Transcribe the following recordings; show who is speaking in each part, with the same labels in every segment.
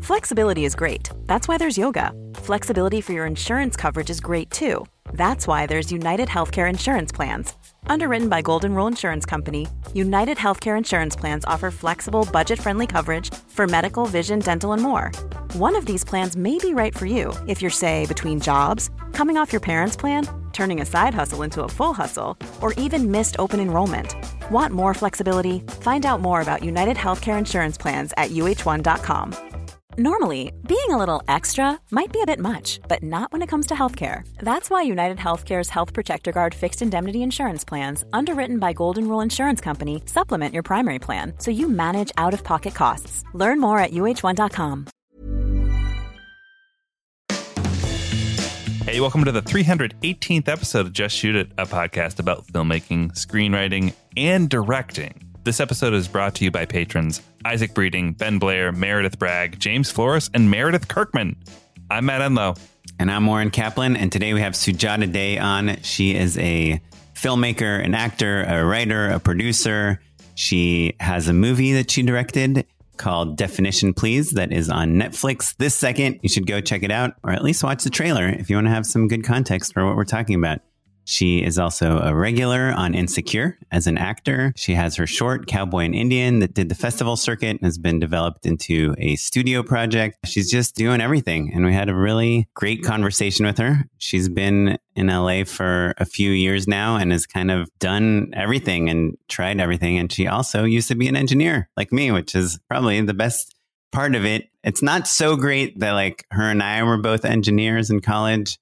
Speaker 1: Flexibility is great. That's why there's yoga. Flexibility for your insurance coverage is great too. That's why there's United Healthcare Insurance Plans. Underwritten by Golden Rule Insurance Company, United Healthcare Insurance Plans offer flexible, budget-friendly coverage for medical, vision, dental, and more. One of these plans may be right for you if you're, say, between jobs, coming off your parents' plan, turning a side hustle into a full hustle, or even missed open enrollment. Want more flexibility? Find out more about United Healthcare Insurance Plans at uh1.com. Normally, being a little extra might be a bit much, but not when it comes to healthcare. That's why United Healthcare's Health Protector Guard fixed indemnity insurance plans, underwritten by Golden Rule Insurance Company, supplement your primary plan so you manage out-of-pocket costs. Learn more at uh1.com.
Speaker 2: Hey, welcome to the 318th episode of Just Shoot It, a podcast about filmmaking, screenwriting, and directing. This episode is brought to you by patrons Isaac Breeding, Ben Blair, Meredith Bragg, James Flores, and Meredith Kirkman. I'm Matt Enlow.
Speaker 3: And I'm Warren Kaplan. And today we have Sujata Day on. She is a filmmaker, an actor, a writer, a producer. She has a movie that she directed called Definition Please that is on Netflix this second. You should go check it out, or at least watch the trailer if you want to have some good context for what we're talking about. She is also a regular on Insecure as an actor. She has her short, Cowboy and Indian, that did the festival circuit and has been developed into a studio project. She's just doing everything. And we had a really great conversation with her. She's been in LA for a few years now and has kind of done everything and tried everything. And she also used to be an engineer like me, which is probably the best part of it. It's not so great that like her and I were both engineers in college,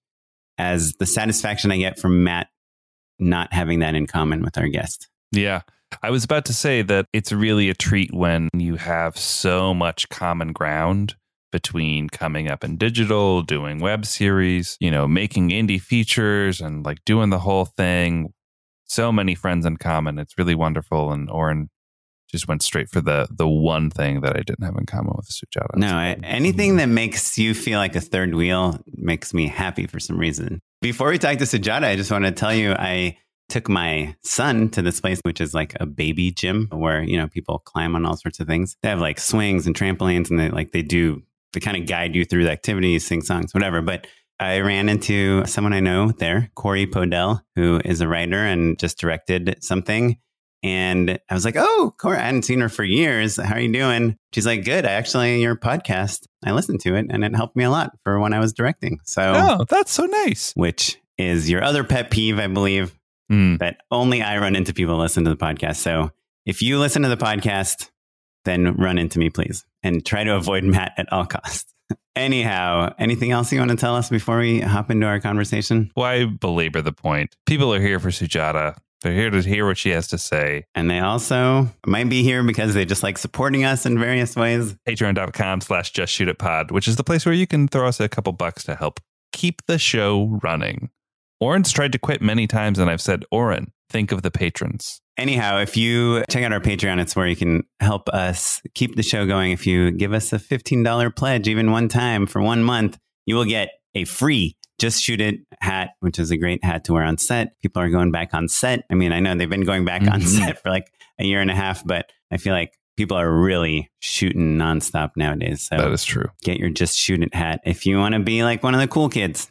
Speaker 3: as the satisfaction I get from Matt not having that in common with our guest.
Speaker 2: Yeah, I was about to say that it's really a treat when you have so much common ground between coming up in digital, doing web series, making indie features and like doing the whole thing. So many friends in common. It's really wonderful. And Oren just went straight for the one thing that I didn't have in common with Sujata.
Speaker 3: No, anything that makes you feel like a third wheel makes me happy for some reason. Before we talk to Sujata, I just want to tell you, I took my son to this place, which is like a baby gym where, people climb on all sorts of things. They have like swings and trampolines and they kind of guide you through the activities, sing songs, whatever. But I ran into someone I know there, Corey Podell, who is a writer and just directed something. And I was like, oh, Cora, I hadn't seen her for years. How are you doing? She's like, good. Your podcast, I listened to it and it helped me a lot for when I was directing.
Speaker 2: Oh, that's so nice.
Speaker 3: Which is your other pet peeve, I believe, that only I run into people who listen to the podcast. So if you listen to the podcast, then run into me, please. And try to avoid Matt at all costs. Anyhow, anything else you want to tell us before we hop into our conversation?
Speaker 2: Why belabor the point? People are here for Sujata. They're here to hear what she has to say.
Speaker 3: And they also might be here because they just like supporting us in various ways.
Speaker 2: Patreon.com/JustShootItPod, which is the place where you can throw us a couple bucks to help keep the show running. Oren's tried to quit many times, and I've said, Oren, think of the patrons.
Speaker 3: Anyhow, if you check out our Patreon, it's where you can help us keep the show going. If you give us a $15 pledge, even one time for 1 month, you will get a free Just Shoot It hat, which is a great hat to wear on set. People are going back on set. I mean, I know they've been going back on set for like a year and a half, but I feel like people are really shooting nonstop nowadays. So
Speaker 2: that is true.
Speaker 3: Get your Just Shoot It hat if you want to be like one of the cool kids.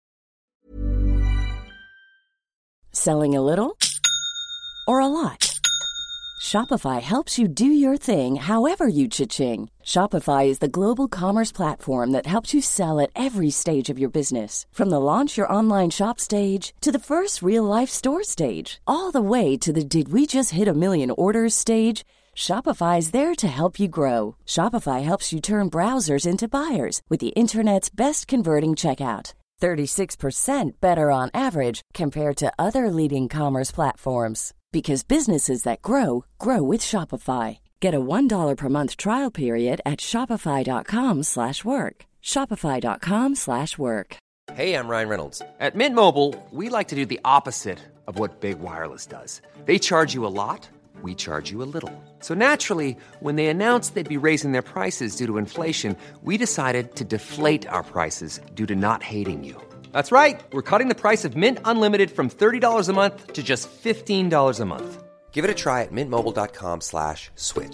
Speaker 4: Selling a little or a lot? Shopify helps you do your thing however you cha-ching. Shopify is the global commerce platform that helps you sell at every stage of your business. From the launch your online shop stage to the first real life store stage, all the way to the did we just hit a million orders stage. Shopify is there to help you grow. Shopify helps you turn browsers into buyers with the internet's best converting checkout. 36% better on average compared to other leading commerce platforms. Because businesses that grow, grow with Shopify. Get a $1 per month trial period at shopify.com/work. Shopify.com/work.
Speaker 5: Hey, I'm Ryan Reynolds. At Mint Mobile, we like to do the opposite of what Big Wireless does. They charge you a lot, we charge you a little. So naturally, when they announced they'd be raising their prices due to inflation, we decided to deflate our prices due to not hating you. That's right. We're cutting the price of Mint Unlimited from $30 a month to just $15 a month. Give it a try at mintmobile.com/switch.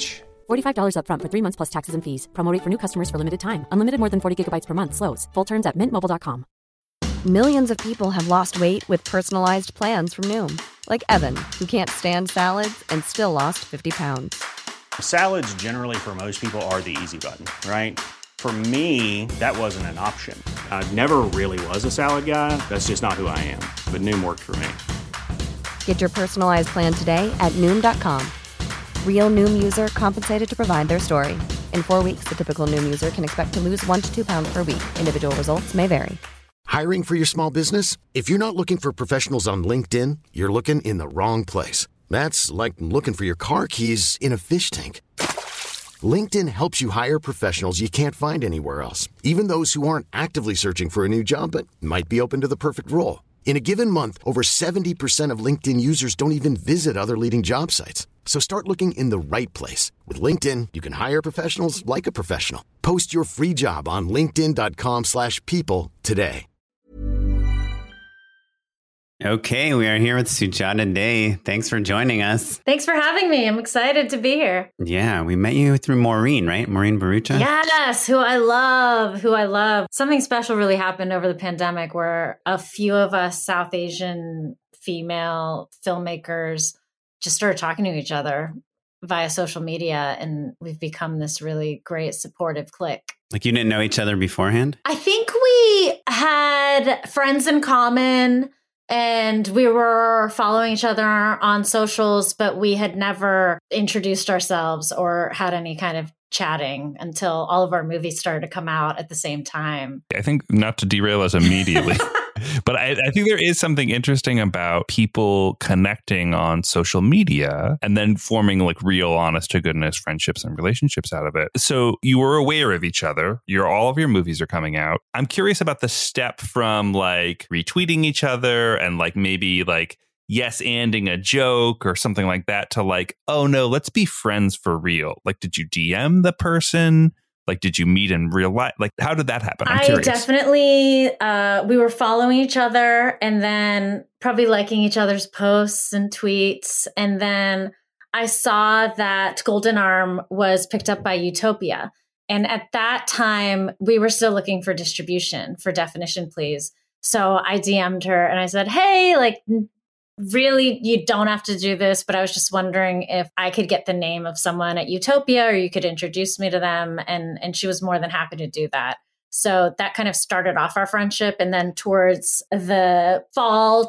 Speaker 6: $45 up front for 3 months plus taxes and fees. Promo rate for new customers for limited time. Unlimited more than 40 gigabytes per month slows. Full terms at mintmobile.com.
Speaker 7: Millions of people have lost weight with personalized plans from Noom. Like Evan, who can't stand salads and still lost 50 pounds.
Speaker 8: Salads generally for most people are the easy button, right? For me, that wasn't an option. I never really was a salad guy. That's just not who I am. But Noom worked for me.
Speaker 7: Get your personalized plan today at Noom.com. Real Noom user compensated to provide their story. In 4 weeks, the typical Noom user can expect to lose 1 to 2 pounds per week. Individual results may vary.
Speaker 9: Hiring for your small business? If you're not looking for professionals on LinkedIn, you're looking in the wrong place. That's like looking for your car keys in a fish tank. LinkedIn helps you hire professionals you can't find anywhere else, even those who aren't actively searching for a new job but might be open to the perfect role. In a given month, over 70% of LinkedIn users don't even visit other leading job sites. So start looking in the right place. With LinkedIn, you can hire professionals like a professional. Post your free job on linkedin.com/people today.
Speaker 3: Okay, we are here with Sujata Day. Thanks for joining us.
Speaker 10: Thanks for having me. I'm excited to be here.
Speaker 3: Yeah, we met you through Maureen, right? Maureen Barucha?
Speaker 10: Yes, who I love. Something special really happened over the pandemic where a few of us South Asian female filmmakers just started talking to each other via social media, and we've become this really great supportive clique.
Speaker 3: Like you didn't know each other beforehand?
Speaker 10: I think we had friends in common, and we were following each other on socials, but we had never introduced ourselves or had any kind of chatting until all of our movies started to come out at the same time.
Speaker 2: I think, not to derail us immediately, but I think there is something interesting about people connecting on social media and then forming like real, honest to goodness friendships and relationships out of it. So you were aware of each other. All of your movies are coming out. I'm curious about the step from like retweeting each other and like maybe like yes-anding a joke or something like that to like, oh no, let's be friends for real. Like, did you DM the person? Like, did you meet in real life? Like, how did that happen? I'm curious.
Speaker 10: Definitely, we were following each other and then probably liking each other's posts and tweets. And then I saw that Golden Arm was picked up by Utopia. And at that time, we were still looking for distribution for Definition Please. So I DM'd her and I said, hey, like, really, you don't have to do this, but I was just wondering if I could get the name of someone at Utopia or you could introduce me to them. And she was more than happy to do that. So that kind of started off our friendship. And then towards the fall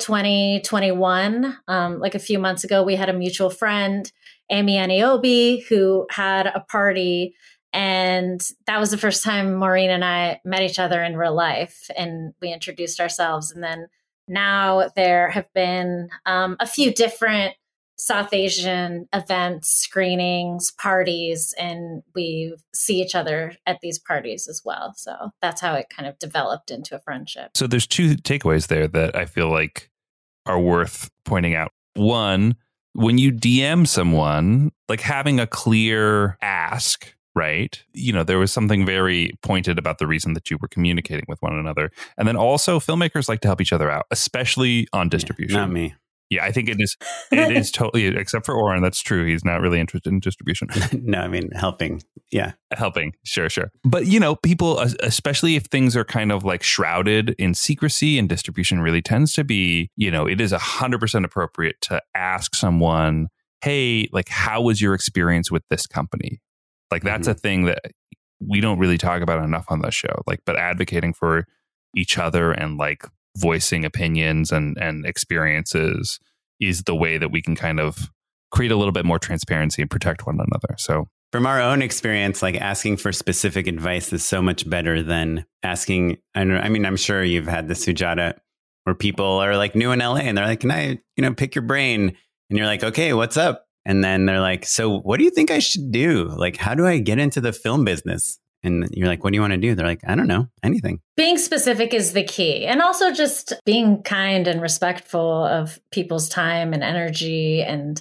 Speaker 10: 2021, like a few months ago, we had a mutual friend, Amy Aniobi, who had a party. And that was the first time Maureen and I met each other in real life. And we introduced ourselves. And then now there have been a few different South Asian events, screenings, parties, and we see each other at these parties as well. So that's how it kind of developed into a friendship.
Speaker 2: So there's two takeaways there that I feel like are worth pointing out. One, when you DM someone, like having a clear ask, right? You know, there was something very pointed about the reason that you were communicating with one another. And then also filmmakers like to help each other out, especially on distribution.
Speaker 3: Not me.
Speaker 2: Yeah, I think it is totally, except for Oren, that's true. He's not really interested in distribution.
Speaker 3: No, I mean, helping. Yeah.
Speaker 2: Helping. Sure. But, you know, people, especially if things are kind of like shrouded in secrecy, and distribution really tends to be, you know, it is 100% appropriate to ask someone, hey, like, how was your experience with this company? Like, that's a thing that we don't really talk about enough on the show. Like, but advocating for each other and like voicing opinions and experiences is the way that we can kind of create a little bit more transparency and protect one another. So
Speaker 3: from our own experience, like asking for specific advice is so much better than asking. I mean, I'm sure you've had this, Sujata, where people are like new in LA and they're like, can I, pick your brain? And you're like, okay, what's up? And then they're like, so what do you think I should do? Like, how do I get into the film business? And you're like, what do you want to do? They're like, I don't know, anything. Being
Speaker 10: specific is the key. And also just being kind and respectful of people's time and energy. And,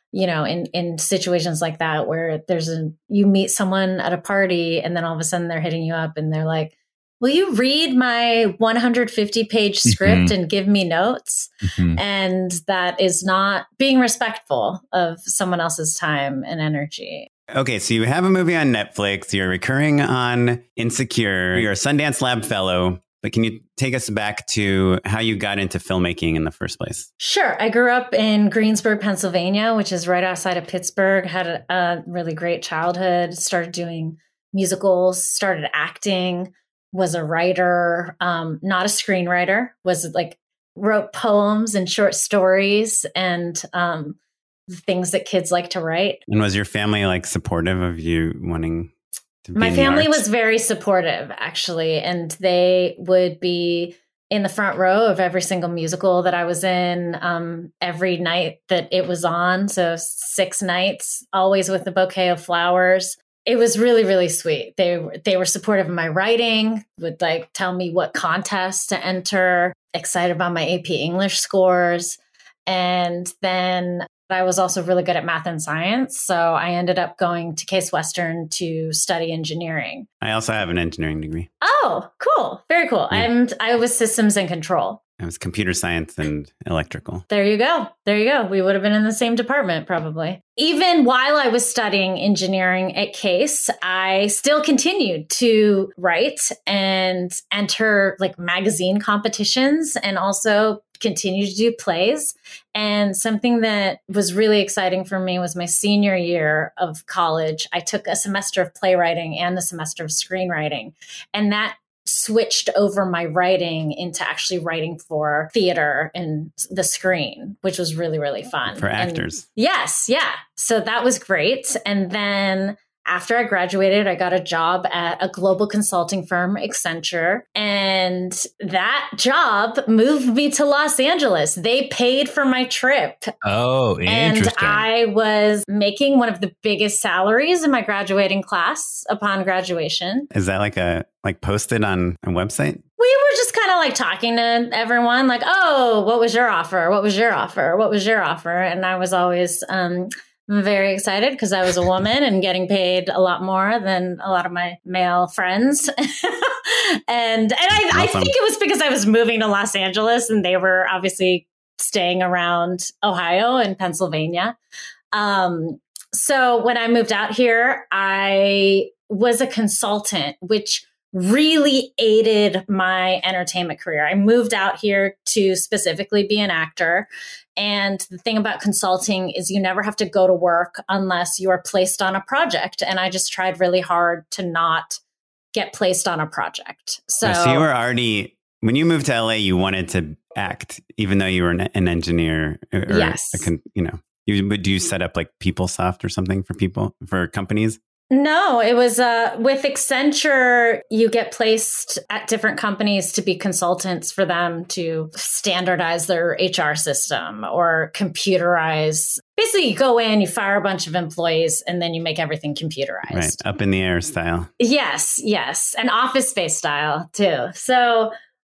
Speaker 10: in situations like that, where you meet someone at a party and then all of a sudden they're hitting you up and they're like, will you read my 150-page script and give me notes? And that is not being respectful of someone else's time and energy.
Speaker 3: Okay, so you have a movie on Netflix. You're recurring on Insecure. You're a Sundance Lab fellow. But can you take us back to how you got into filmmaking in the first place?
Speaker 10: Sure. I grew up in Greensburg, Pennsylvania, which is right outside of Pittsburgh. Had a really great childhood. Started doing musicals, started acting, was a writer, not a screenwriter, wrote poems and short stories and things that kids like to write.
Speaker 3: And was your family like supportive of you wanting to be
Speaker 10: My
Speaker 3: in the
Speaker 10: family
Speaker 3: arts?
Speaker 10: was very supportive, actually, and they would be in the front row of every single musical that I was in, every night that it was on. So 6 nights, always with a bouquet of flowers. It was really, really sweet. They were supportive of my writing, would like tell me what contests to enter, excited about my AP English scores. And then I was also really good at math and science. So I ended up going to Case Western to study engineering.
Speaker 3: I also have an engineering degree.
Speaker 10: Oh, cool. Very cool.
Speaker 3: Yeah.
Speaker 10: I was systems and control.
Speaker 3: I was computer science and electrical.
Speaker 10: There you go. There you go. We would have been in the same department probably. Even while I was studying engineering at Case, I still continued to write and enter like magazine competitions and also continue to do plays. And something that was really exciting for me was my senior year of college. I took a semester of playwriting and a semester of screenwriting. And that switched over my writing into actually writing for theater and the screen, which was really, really fun.
Speaker 3: For actors.
Speaker 10: And yes. Yeah. So that was great. And then after I graduated, I got a job at a global consulting firm, Accenture, and that job moved me to Los Angeles. They paid for my trip.
Speaker 2: Oh, interesting.
Speaker 10: And I was making one of the biggest salaries in my graduating class upon graduation.
Speaker 3: Is that like posted on a website?
Speaker 10: We were just kind of like talking to everyone like, oh, what was your offer? What was your offer? What was your offer? And I was always very excited because I was a woman and getting paid a lot more than a lot of my male friends. and I think it was because I was moving to Los Angeles and they were obviously staying around Ohio and Pennsylvania. So when I moved out here, I was a consultant, which really aided my entertainment career. I moved out here to specifically be an actor. And the thing about consulting is you never have to go to work unless you are placed on a project. And I just tried really hard to not get placed on a project. So
Speaker 3: you were already, when you moved to LA, you wanted to act, even though you were an engineer.
Speaker 10: Yes.
Speaker 3: Would you set up like PeopleSoft or something for companies?
Speaker 10: No, it was with Accenture, you get placed at different companies to be consultants for them to standardize their HR system or computerize. Basically, you go in, you fire a bunch of employees, and then you make everything computerized.
Speaker 3: Right. Up in the air style.
Speaker 10: Yes. And office space style, too. So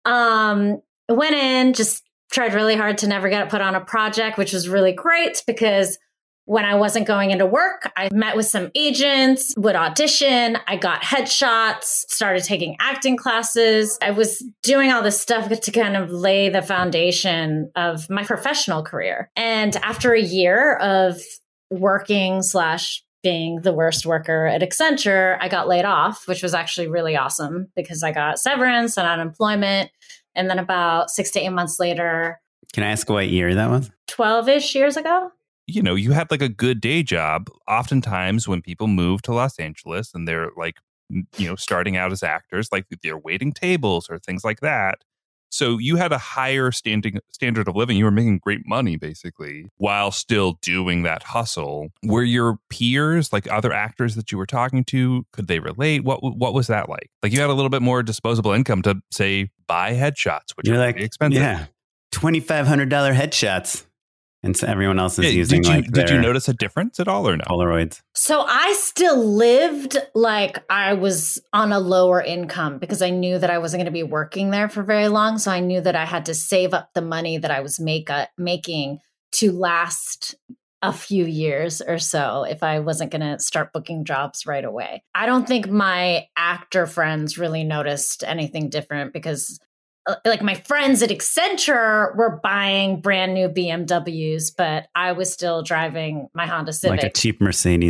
Speaker 10: went in, just tried really hard to never get put on a project, which was really great because when I wasn't going into work, I met with some agents, would audition. I got headshots, started taking acting classes. I was doing all this stuff to kind of lay the foundation of my professional career. And after a year of working / being the worst worker at Accenture, I got laid off, which was actually really awesome because I got severance and unemployment. And then about 6 to 8 months later.
Speaker 3: Can I ask what year that was?
Speaker 10: 12-ish years ago.
Speaker 2: You know, you had like a good day job. Oftentimes when people move to Los Angeles and they're like, you know, starting out as actors, like they're waiting tables or things like that. So you had a higher standard of living. You were making great money, basically, while still doing that hustle. Were your peers, like other actors that you were talking to, could they relate? What was that like? Like you had a little bit more disposable income to, say, buy headshots, which are like, pretty expensive.
Speaker 3: Yeah, $2,500 headshots. And so everyone else is using
Speaker 2: did you notice a difference at all or no?
Speaker 3: Polaroids.
Speaker 10: So I still lived like I was on a lower income because I knew that I wasn't going to be working there for very long. So I knew that I had to save up the money that I was making to last a few years or so if I wasn't going to start booking jobs right away. I don't think my actor friends really noticed anything different because like my friends at Accenture were buying brand new BMWs, but I was still driving my Honda Civic.
Speaker 3: Like a cheap Mercedes.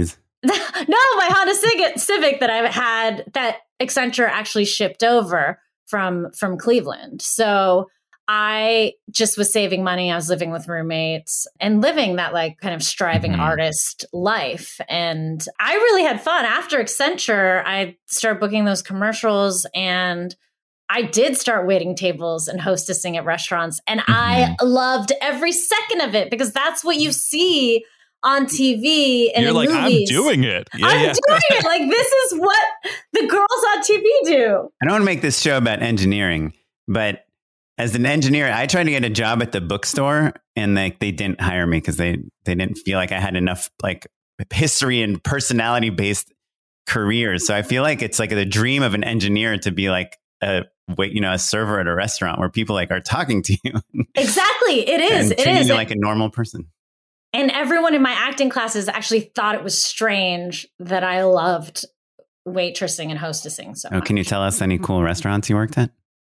Speaker 10: No, my Honda Civic that I had that Accenture actually shipped over from Cleveland. So I just was saving money. I was living with roommates and living that like kind of striving artist life. And I really had fun. After Accenture, I started booking those commercials and I did start waiting tables and hostessing at restaurants. And I loved every second of it because that's what you see on TV and
Speaker 2: You're
Speaker 10: in
Speaker 2: like,
Speaker 10: movies.
Speaker 2: I'm doing it. Yeah,
Speaker 10: I'm doing it. Like, this is what the girls on TV do.
Speaker 3: I don't want to make this show about engineering, but as an engineer, I tried to get a job at the bookstore and they didn't hire me because they didn't feel like I had enough like history and personality based careers. So I feel like it's like the dream of an engineer to be like a server at a restaurant where people like are talking to you.
Speaker 10: Exactly. It is.
Speaker 3: And treating you like a normal person.
Speaker 10: And everyone in my acting classes actually thought it was strange that I loved waitressing and hostessing so much.
Speaker 3: Can you tell us any cool restaurants you worked at?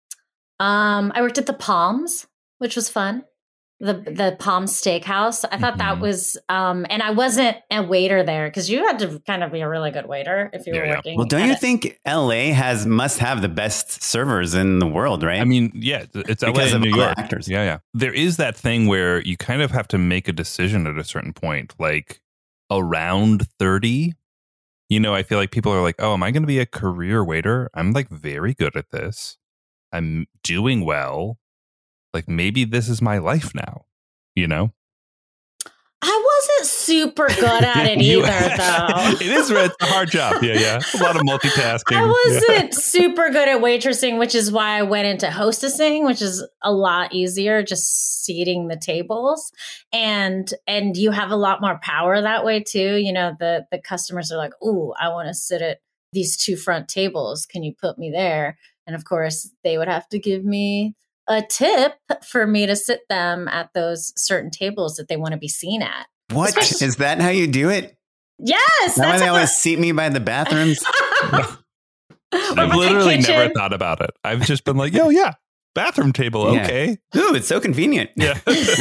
Speaker 10: I worked at the Palms, which was fun. The Palms Steakhouse. I thought that was, and I wasn't a waiter there because you had to kind of be a really good waiter if you were working.
Speaker 3: Well, don't you think LA must have the best servers in the world, right?
Speaker 2: I mean, yeah, it's LA
Speaker 3: because
Speaker 2: and
Speaker 3: of
Speaker 2: New
Speaker 3: all
Speaker 2: York.
Speaker 3: the actors.
Speaker 2: Yeah. There is that thing where you kind of have to make a decision at a certain point, like around 30. You know, I feel like people are like, oh, am I going to be a career waiter? I'm like very good at this. I'm doing well. Like maybe this is my life now, you know?
Speaker 10: I wasn't super good at it either, though.
Speaker 2: It's a hard job. Yeah. A lot of multitasking.
Speaker 10: I wasn't super good at waitressing, which is why I went into hostessing, which is a lot easier, just seating the tables. And you have a lot more power that way, too. You know, the customers are like, ooh, I want to sit at these two front tables. Can you put me there? And of course, they would have to give me a tip for me to sit them at those certain tables that they want to be seen at.
Speaker 3: What? Is that how you do it?
Speaker 10: Yes.
Speaker 3: That's why they always seat me by the bathrooms?
Speaker 2: I've literally never thought about it. I've just been like, oh, yeah, bathroom table. Okay.
Speaker 3: Ooh, it's so convenient.
Speaker 2: Yeah.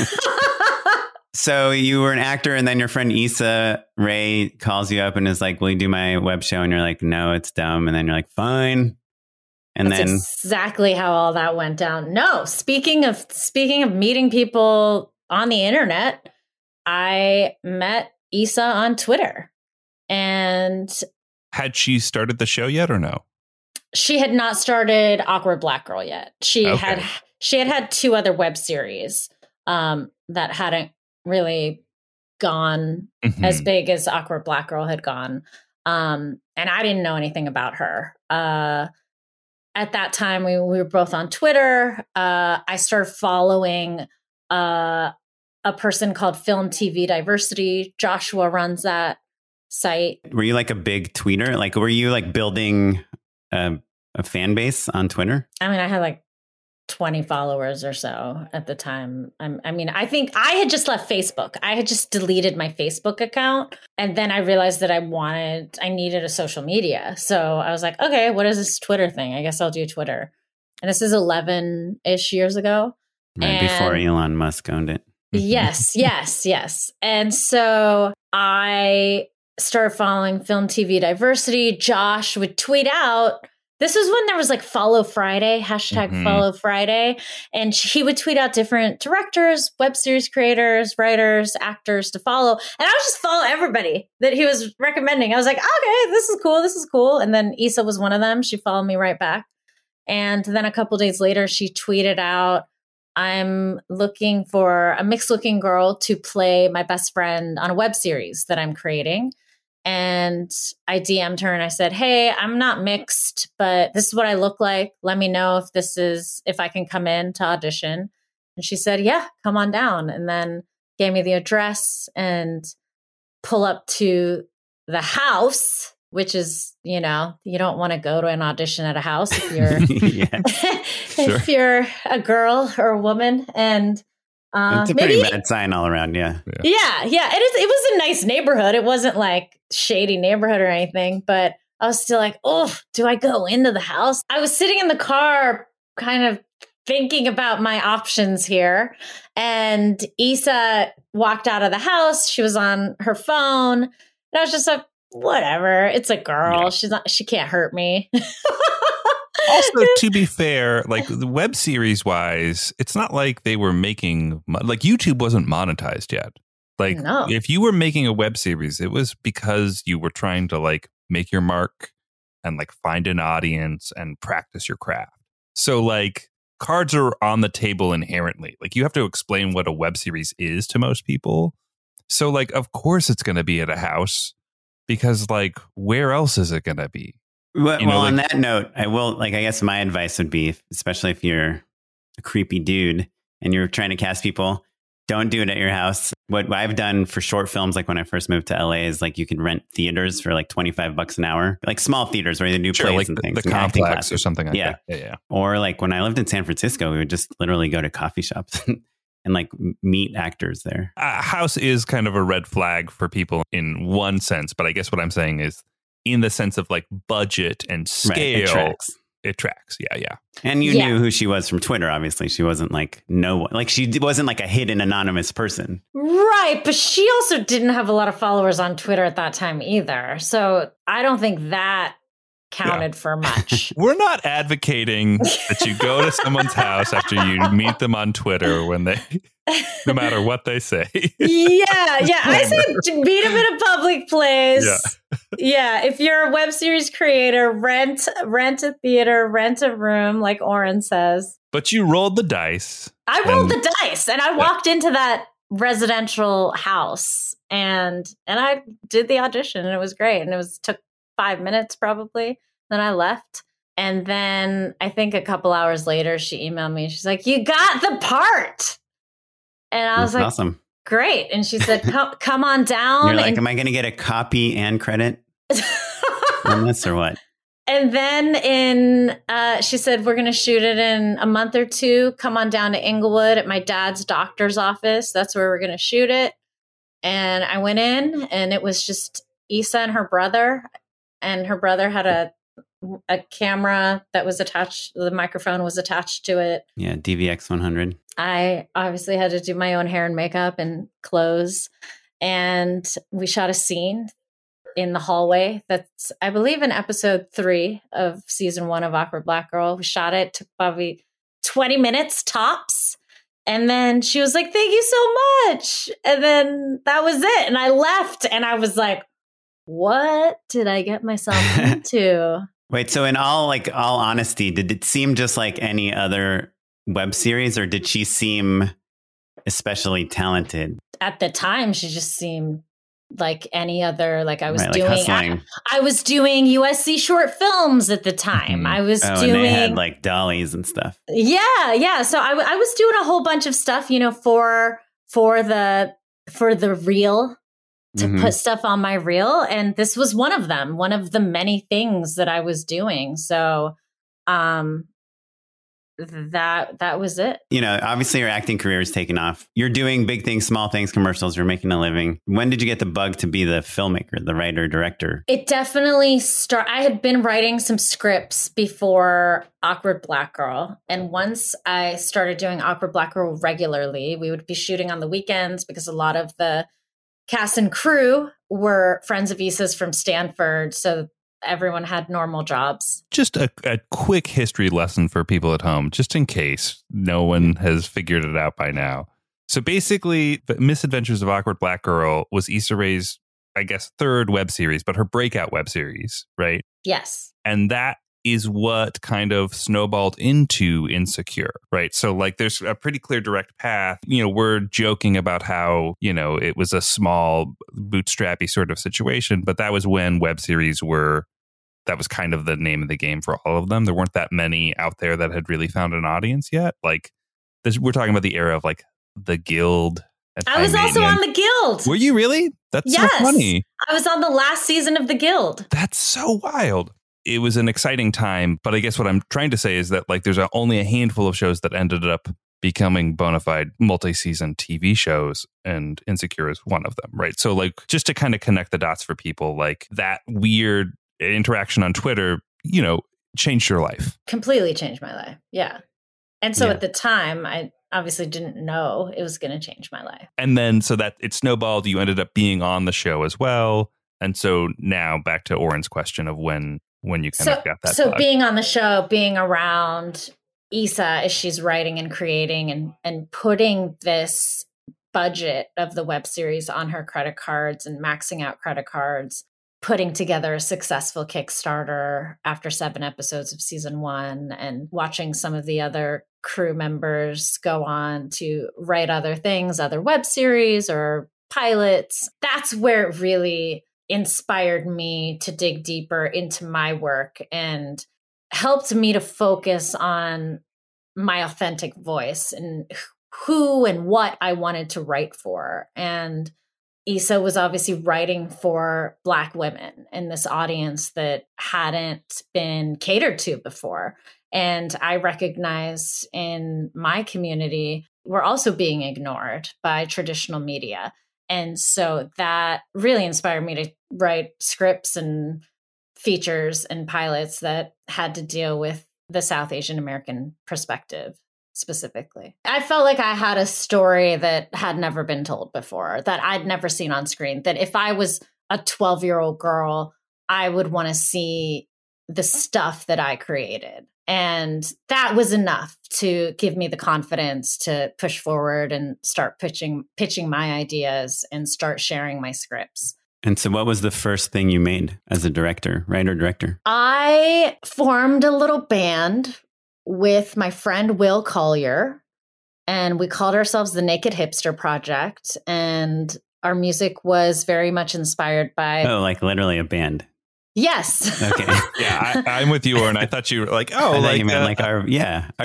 Speaker 3: So you were an actor and then your friend Issa Rae calls you up and is like, will you do my web show? And you're like, no, it's dumb. And then you're like, fine. And
Speaker 10: That's exactly how all that went down. No, speaking of meeting people on the internet, I met Issa on Twitter. And
Speaker 2: had she started the show yet or no?
Speaker 10: She had not started Awkward Black Girl yet. She had two other web series that hadn't really gone as big as Awkward Black Girl had gone. And I didn't know anything about her. At that time, we were both on Twitter. I started following a person called Film TV Diversity. Joshua runs that site.
Speaker 3: Were you like a big tweeter? Like, were you like building a fan base on Twitter?
Speaker 10: I mean, I had like 20 followers or so at the time. I think I had just left Facebook. I had just deleted my Facebook account. And then I realized that I needed a social media. So I was like, okay, what is this Twitter thing? I guess I'll do Twitter. And this is 11-ish years ago.
Speaker 3: Right before Elon Musk owned it.
Speaker 10: Yes. And so I started following Film TV Diversity. Josh would tweet out. This was when there was like Follow Friday, hashtag Follow Friday. And he would tweet out different directors, web series creators, writers, actors to follow. And I would just follow everybody that he was recommending. I was like, okay, this is cool. And then Issa was one of them. She followed me right back. And then a couple days later, she tweeted out, I'm looking for a mixed looking girl to play my best friend on a web series that I'm creating. And I DM'd her and I said, hey, I'm not mixed, but this is what I look like. Let me know if I can come in to audition. And she said, yeah, come on down. And then gave me the address and pull up to the house, which is, you don't want to go to an audition at a house if you're, if you're a girl or a woman. And
Speaker 3: it's a pretty bad sign all around. Yeah.
Speaker 10: It was a nice neighborhood. It wasn't like shady neighborhood or anything, but I was still like, oh, do I go into the house? I was sitting in the car kind of thinking about my options here. And Issa walked out of the house. She was on her phone. And I was just like, whatever. It's a girl.
Speaker 2: Yeah.
Speaker 10: She can't hurt me.
Speaker 2: Also, to be fair, like the web series wise, it's not like they were making like YouTube wasn't monetized yet. Like if you were making a web series, it was because you were trying to like make your mark and like find an audience and practice your craft. So like cards are on the table inherently. Like you have to explain what a web series is to most people. So like, of course it's going to be at a house because like, where else is it going to be?
Speaker 3: Well,
Speaker 2: You know,
Speaker 3: on
Speaker 2: like-
Speaker 3: that note, I guess my advice would be, especially if you're a creepy dude and you're trying to cast people, don't do it at your house. What I've done for short films, like when I first moved to LA, is like you can rent theaters for like $25 an hour, like small theaters where they do
Speaker 2: Sure,
Speaker 3: plays
Speaker 2: like
Speaker 3: and things.
Speaker 2: the
Speaker 3: and acting
Speaker 2: complex
Speaker 3: classes.
Speaker 2: or something like
Speaker 3: Yeah.
Speaker 2: that. Yeah.
Speaker 3: Or like when I lived in San Francisco, we would just literally go to coffee shops and like meet actors there.
Speaker 2: House is kind of a red flag for people in one sense, but I guess what I'm saying is in the sense of like budget and scale, it tracks. Yeah.
Speaker 3: And you knew who she was from Twitter. Obviously, she wasn't like no one. Like she wasn't like a hidden anonymous person.
Speaker 10: Right. But she also didn't have a lot of followers on Twitter at that time either. So I don't think that counted for much.
Speaker 2: We're not advocating that you go to someone's house after you meet them on Twitter when they, no matter what they say.
Speaker 10: Yeah. I said meet them in a public place. Yeah. If you're a web series creator, rent a theater, rent a room, like Oren says.
Speaker 2: But you rolled the dice.
Speaker 10: I rolled the dice and I walked into that residential house and I did the audition and it was great. And it took 5 minutes probably. Then I left. And then I think a couple hours later, she emailed me. She's like, "You got the part." And I was like,
Speaker 3: awesome.
Speaker 10: Great. And she said, come on down.
Speaker 3: You're like, am I going to get a copy and credit on this or what?
Speaker 10: And then she said, we're going to shoot it in a month or two. Come on down to Inglewood at my dad's doctor's office. That's where we're going to shoot it. And I went in and it was just Issa and her brother. And her brother had a camera that was attached. The microphone was attached to it.
Speaker 3: Yeah, DVX 100.
Speaker 10: I obviously had to do my own hair and makeup and clothes. And we shot a scene in the hallway. That's, I believe, in episode 3 of season 1 of Awkward Black Girl. We shot it, took probably 20 minutes tops. And then she was like, "Thank you so much." And then that was it. And I left and I was like, what did I get myself into?
Speaker 3: Wait, so in all honesty, did it seem just like any other web series or did she seem especially talented?
Speaker 10: At the time, she just seemed like any other, like I was doing.
Speaker 3: Hustling.
Speaker 10: I was doing USC short films at the time.
Speaker 2: Mm-hmm.
Speaker 10: I was doing.
Speaker 3: And they had like dollies and stuff.
Speaker 10: Yeah. So I was doing a whole bunch of stuff, for the reel. To put stuff on my reel. And this was one of them, one of the many things that I was doing. So that was it.
Speaker 3: Obviously your acting career is taking off. You're doing big things, small things, commercials. You're making a living. When did you get the bug to be the filmmaker, the writer, director?
Speaker 10: It definitely I had been writing some scripts before Awkward Black Girl. And once I started doing Awkward Black Girl regularly, we would be shooting on the weekends because a lot of the cast and crew were friends of Issa's from Stanford, so everyone had normal jobs.
Speaker 2: Just a quick history lesson for people at home, just in case no one has figured it out by now. So basically, The Misadventures of Awkward Black Girl was Issa Rae's, I guess, third web series, but her breakout web series, right?
Speaker 10: Yes.
Speaker 2: And that is what kind of snowballed into Insecure, right? So like there's a pretty clear direct path. We're joking about how, it was a small bootstrappy sort of situation, but that was when web series that was kind of the name of the game for all of them. There weren't that many out there that had really found an audience yet. Like we're talking about the era of like The Guild.
Speaker 10: I was also on The Guild.
Speaker 2: Were you really? That's so funny.
Speaker 10: I was on the last season of The Guild.
Speaker 2: That's so wild. It was an exciting time, but I guess what I'm trying to say is that like there's only a handful of shows that ended up becoming bona fide multi-season TV shows, and Insecure is one of them, right? So like just to kind of connect the dots for people, like that weird interaction on Twitter, changed your life.
Speaker 10: Completely changed my life. Yeah. And so at the time, I obviously didn't know it was going to change my life.
Speaker 2: And then so that it snowballed, you ended up being on the show as well. And so now back to Oren's question of when you kind of got that.
Speaker 10: So
Speaker 2: bug.
Speaker 10: being on the show, being around Issa as she's writing and creating and putting this budget of the web series on her credit cards and maxing out credit cards, putting together a successful Kickstarter after 7 episodes of season 1, and watching some of the other crew members go on to write other things, other web series or pilots. That's where it really inspired me to dig deeper into my work and helped me to focus on my authentic voice and who and what I wanted to write for. And Issa was obviously writing for Black women in this audience that hadn't been catered to before. And I recognized in my community, we're also being ignored by traditional media. And so that really inspired me to write scripts and features and pilots that had to deal with the South Asian American perspective specifically. I felt like I had a story that had never been told before, that I'd never seen on screen, that if I was a 12-year-old girl, I would want to see the stuff that I created. And that was enough to give me the confidence to push forward and start pitching my ideas and start sharing my scripts.
Speaker 3: And so what was the first thing you made as a writer-director?
Speaker 10: I formed a little band with my friend Will Collier, and we called ourselves the Naked Hipster Project. And our music was very much inspired by...
Speaker 3: Oh, like literally a band.
Speaker 10: Yes.
Speaker 3: Okay.
Speaker 2: Yeah, I'm with you, Oren. I thought you were like,
Speaker 3: I thought you meant like our group.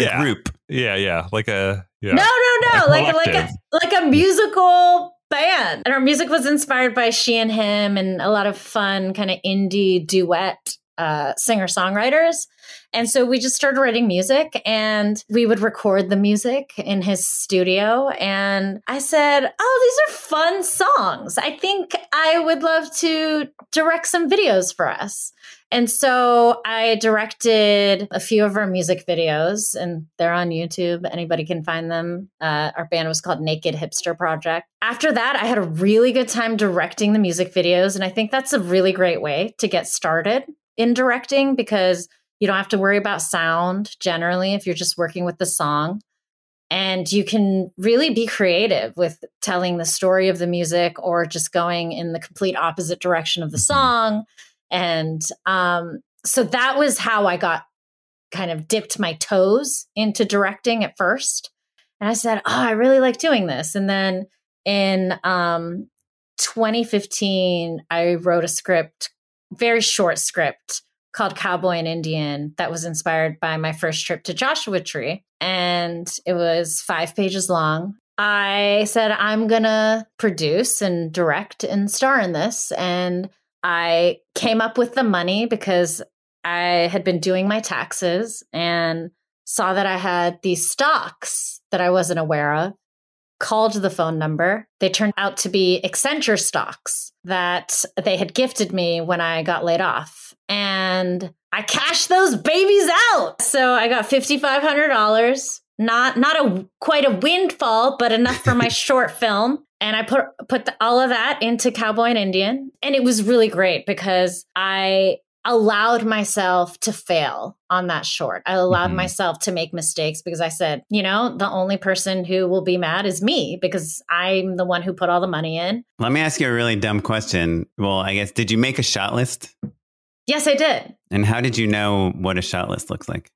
Speaker 2: Yeah, like a... Yeah.
Speaker 10: No. like a musical band. And our music was inspired by She and Him and a lot of fun kind of indie duet singer-songwriters. And so we just started writing music, and we would record the music in his studio. And I said, oh, these are fun songs. I think I would love to direct some videos for us. And so I directed a few of our music videos, and they're on YouTube. Anybody can find them. Our band was called Naked Hipster Project. After that, I had a really good time directing the music videos. And I think that's a really great way to get started in directing, because you don't have to worry about sound generally if you're just working with the song. And you can really be creative with telling the story of the music or just going in the complete opposite direction of the song. And so that was how I got kind of dipped my toes into directing at first. And I said, I really like doing this. And then in 2015, I wrote a script, very short script, called Cowboy and Indian, that was inspired by my first trip to Joshua Tree. And it was 5 pages long. I said, I'm going to produce and direct and star in this. And I came up with the money because I had been doing my taxes and saw that I had these stocks that I wasn't aware of, called the phone number. They turned out to be Accenture stocks that they had gifted me when I got laid off. And I cashed those babies out. So I got $5,500, not quite a windfall, but enough for my short film. And I put all of that into Cowboy and Indian. And it was really great because I allowed myself to fail on that short. I allowed myself to make mistakes because I said, the only person who will be mad is me because I'm the one who put all the money in.
Speaker 3: Let me ask you a really dumb question. Well, I guess, did you make a shot list?
Speaker 10: Yes, I did.
Speaker 3: And how did you know what a shot list looks like?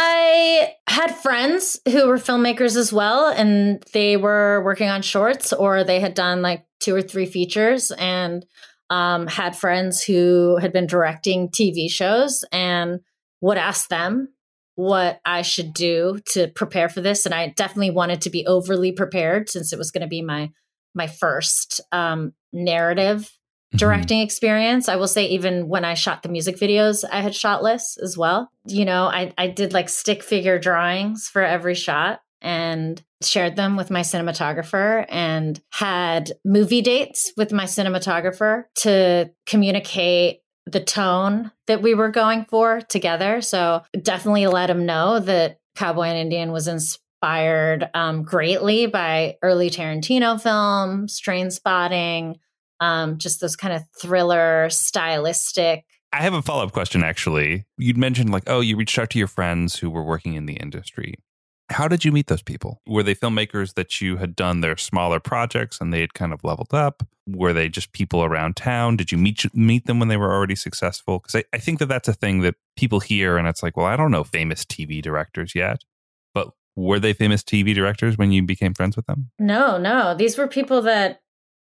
Speaker 10: I had friends who were filmmakers as well, and they were working on shorts, or they had done like 2 or 3 features, and had friends who had been directing TV shows and would ask them what I should do to prepare for this. And I definitely wanted to be overly prepared since it was going to be my first narrative directing experience. I will say, even when I shot the music videos, I had shot lists as well. I did like stick figure drawings for every shot and shared them with my cinematographer, and had movie dates with my cinematographer to communicate the tone that we were going for together. So definitely let him know that Cowboy and Indian was inspired greatly by early Tarantino films, Trainspotting, just those kind of thriller, stylistic.
Speaker 2: I have a follow-up question, actually. You'd mentioned like, oh, you reached out to your friends who were working in the industry. How did you meet those people? Were they filmmakers that you had done their smaller projects and they had kind of leveled up? Were they just people around town? Did you meet them when they were already successful? Because I think that that's a thing that people hear and it's like, well, I don't know famous TV directors yet. But were they famous TV directors when you became friends with them?
Speaker 10: No. These were people that,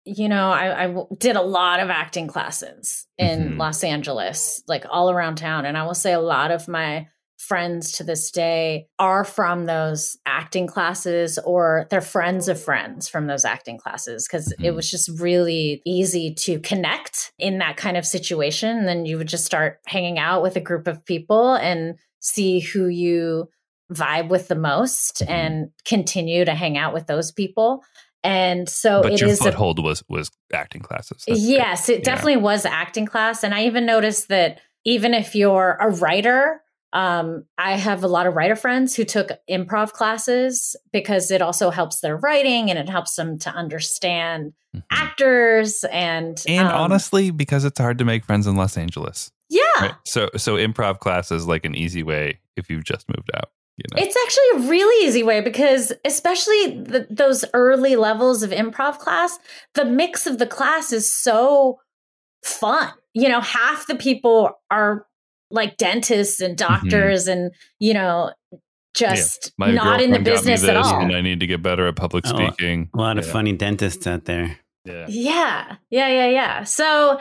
Speaker 10: I did a lot of acting classes in Los Angeles, like all around town. And I will say a lot of my friends to this day are from those acting classes, or they're friends of friends from those acting classes, because it was just really easy to connect in that kind of situation. And then you would just start hanging out with a group of people and see who you vibe with the most and continue to hang out with those people. And so
Speaker 2: but
Speaker 10: it
Speaker 2: your
Speaker 10: is
Speaker 2: foothold was acting classes.
Speaker 10: Yes, it definitely was acting class. And I even noticed that even if you're a writer, I have a lot of writer friends who took improv classes because it also helps their writing and it helps them to understand actors and
Speaker 2: honestly, because it's hard to make friends in Los Angeles.
Speaker 10: Yeah.
Speaker 2: Right? So improv class is like an easy way if you've just moved out.
Speaker 10: It's actually a really easy way because especially those early levels of improv class, the mix of the class is so fun. Half the people are like dentists and doctors and, just not in the business at all.
Speaker 2: And I need to get better at public speaking.
Speaker 3: A lot of funny dentists out there.
Speaker 10: Yeah. So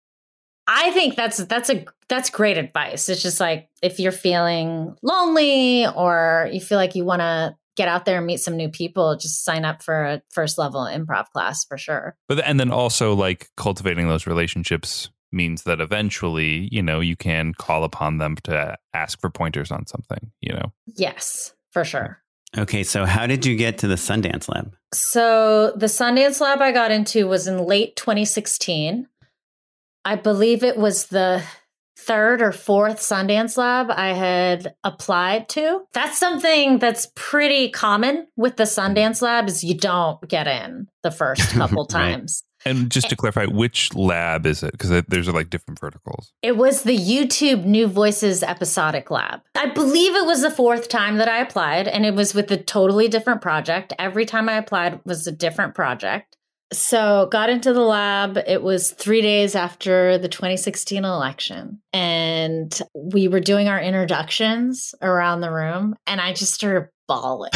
Speaker 10: I think that's great advice. It's just like, if you're feeling lonely or you feel like you want to get out there and meet some new people, just sign up for a first level improv class for sure.
Speaker 2: And then also like cultivating those relationships means that eventually, you can call upon them to ask for pointers on something,
Speaker 10: Yes, for sure.
Speaker 3: Okay, so how did you get to the Sundance Lab?
Speaker 10: So the Sundance Lab I got into was in late 2016. I believe it was the third or fourth Sundance Lab I had applied to. That's something that's pretty common with the Sundance Lab is you don't get in the first couple times.
Speaker 2: And just to clarify, which lab is it? Because there's like different verticals.
Speaker 10: It was the YouTube New Voices Episodic Lab. I believe it was the fourth time that I applied, and it was with a totally different project. Every time I applied was a different project. So got into the lab. It was 3 days after the 2016 election. And we were doing our introductions around the room, and I just started bawling.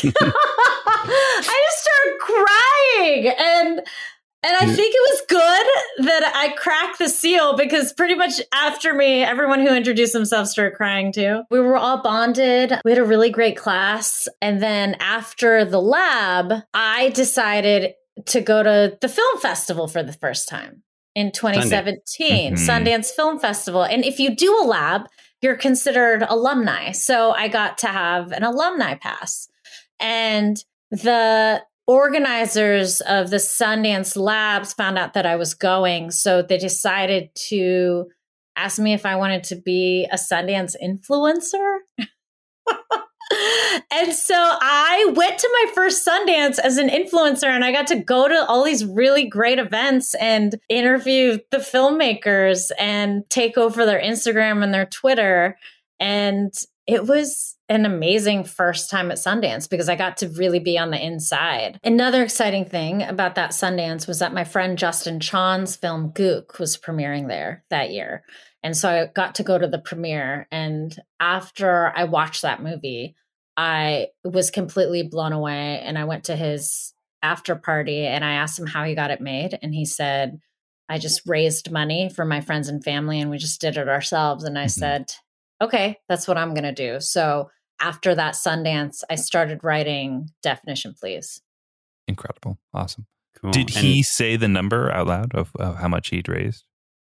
Speaker 10: I just started crying. And I think it was good that I cracked the seal because pretty much after me, everyone who introduced themselves started crying too. We were all bonded. We had a really great class. And then after the lab, I decided to go to the film festival for the first time in 2017, Sundance Film Festival. And if you do a lab, you're considered alumni. So I got to have an alumni pass. And the organizers of the Sundance Labs found out that I was going. So they decided to ask me if I wanted to be a Sundance influencer. And so I went to my first Sundance as an influencer, and I got to go to all these really great events and interview the filmmakers and take over their Instagram and their Twitter. And it was an amazing first time at Sundance because I got to really be on the inside. Another exciting thing about that Sundance was that my friend Justin Chan's film Gook was premiering there that year. And so I got to go to the premiere. And after I watched that movie, I was completely blown away. And I went to his after party and I asked him how he got it made. And he said, I just raised money for my friends and family and we just did it ourselves. And I said, okay, that's what I'm going to do. So after that Sundance, I started writing Definition Please.
Speaker 2: Incredible. Awesome.
Speaker 3: Cool.
Speaker 2: Did he say the number out loud of how much he'd raised?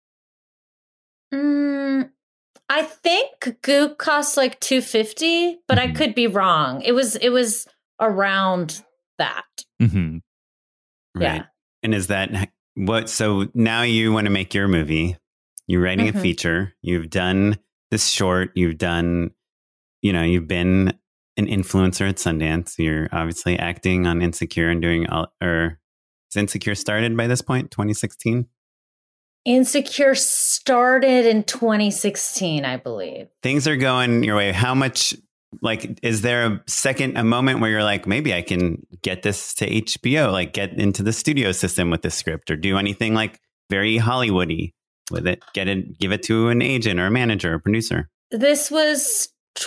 Speaker 10: I think Gook cost like $250, but I could be wrong. It was around that.
Speaker 3: Right.
Speaker 10: Yeah.
Speaker 3: And is that what? So now you want to make your movie. You're writing a feature. You've done this short. You've done, you've been an influencer at Sundance. You're obviously acting on Insecure and doing Is Insecure started by this point, 2016?
Speaker 10: Insecure started in 2016, I believe.
Speaker 3: Things are going your way. How much, like, is there a moment where you're like, maybe I can get this to HBO, like get into the studio system with this script, or do anything like very Hollywoody with it, give it to an agent or a manager or producer?
Speaker 10: This was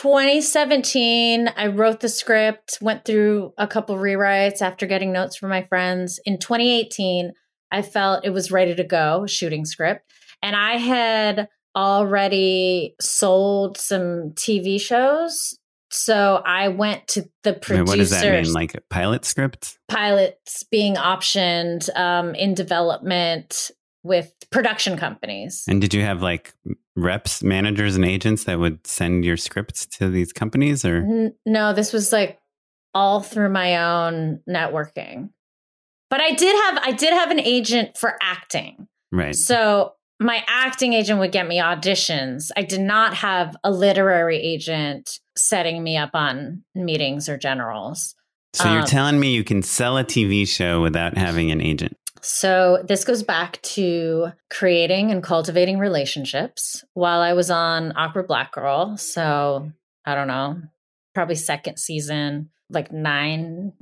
Speaker 10: 2017. I wrote the script, went through a couple rewrites after getting notes from my friends. In 2018, I felt it was ready to go, shooting script. And I had already sold some TV shows. So I went to the producers.
Speaker 3: What does that mean? Like a pilot script?
Speaker 10: Pilots being optioned in development with production companies.
Speaker 3: And did you have like reps, managers, and agents that would send your scripts to these companies, or?
Speaker 10: No, this was like all through my own networking. But I did have an agent for acting.
Speaker 3: Right.
Speaker 10: So my acting agent would get me auditions. I did not have a literary agent setting me up on meetings or generals.
Speaker 3: So you're telling me you can sell a TV show without having an agent?
Speaker 10: So this goes back to creating and cultivating relationships. While I was on Awkward Black Girl, so I don't know, probably second season, like 8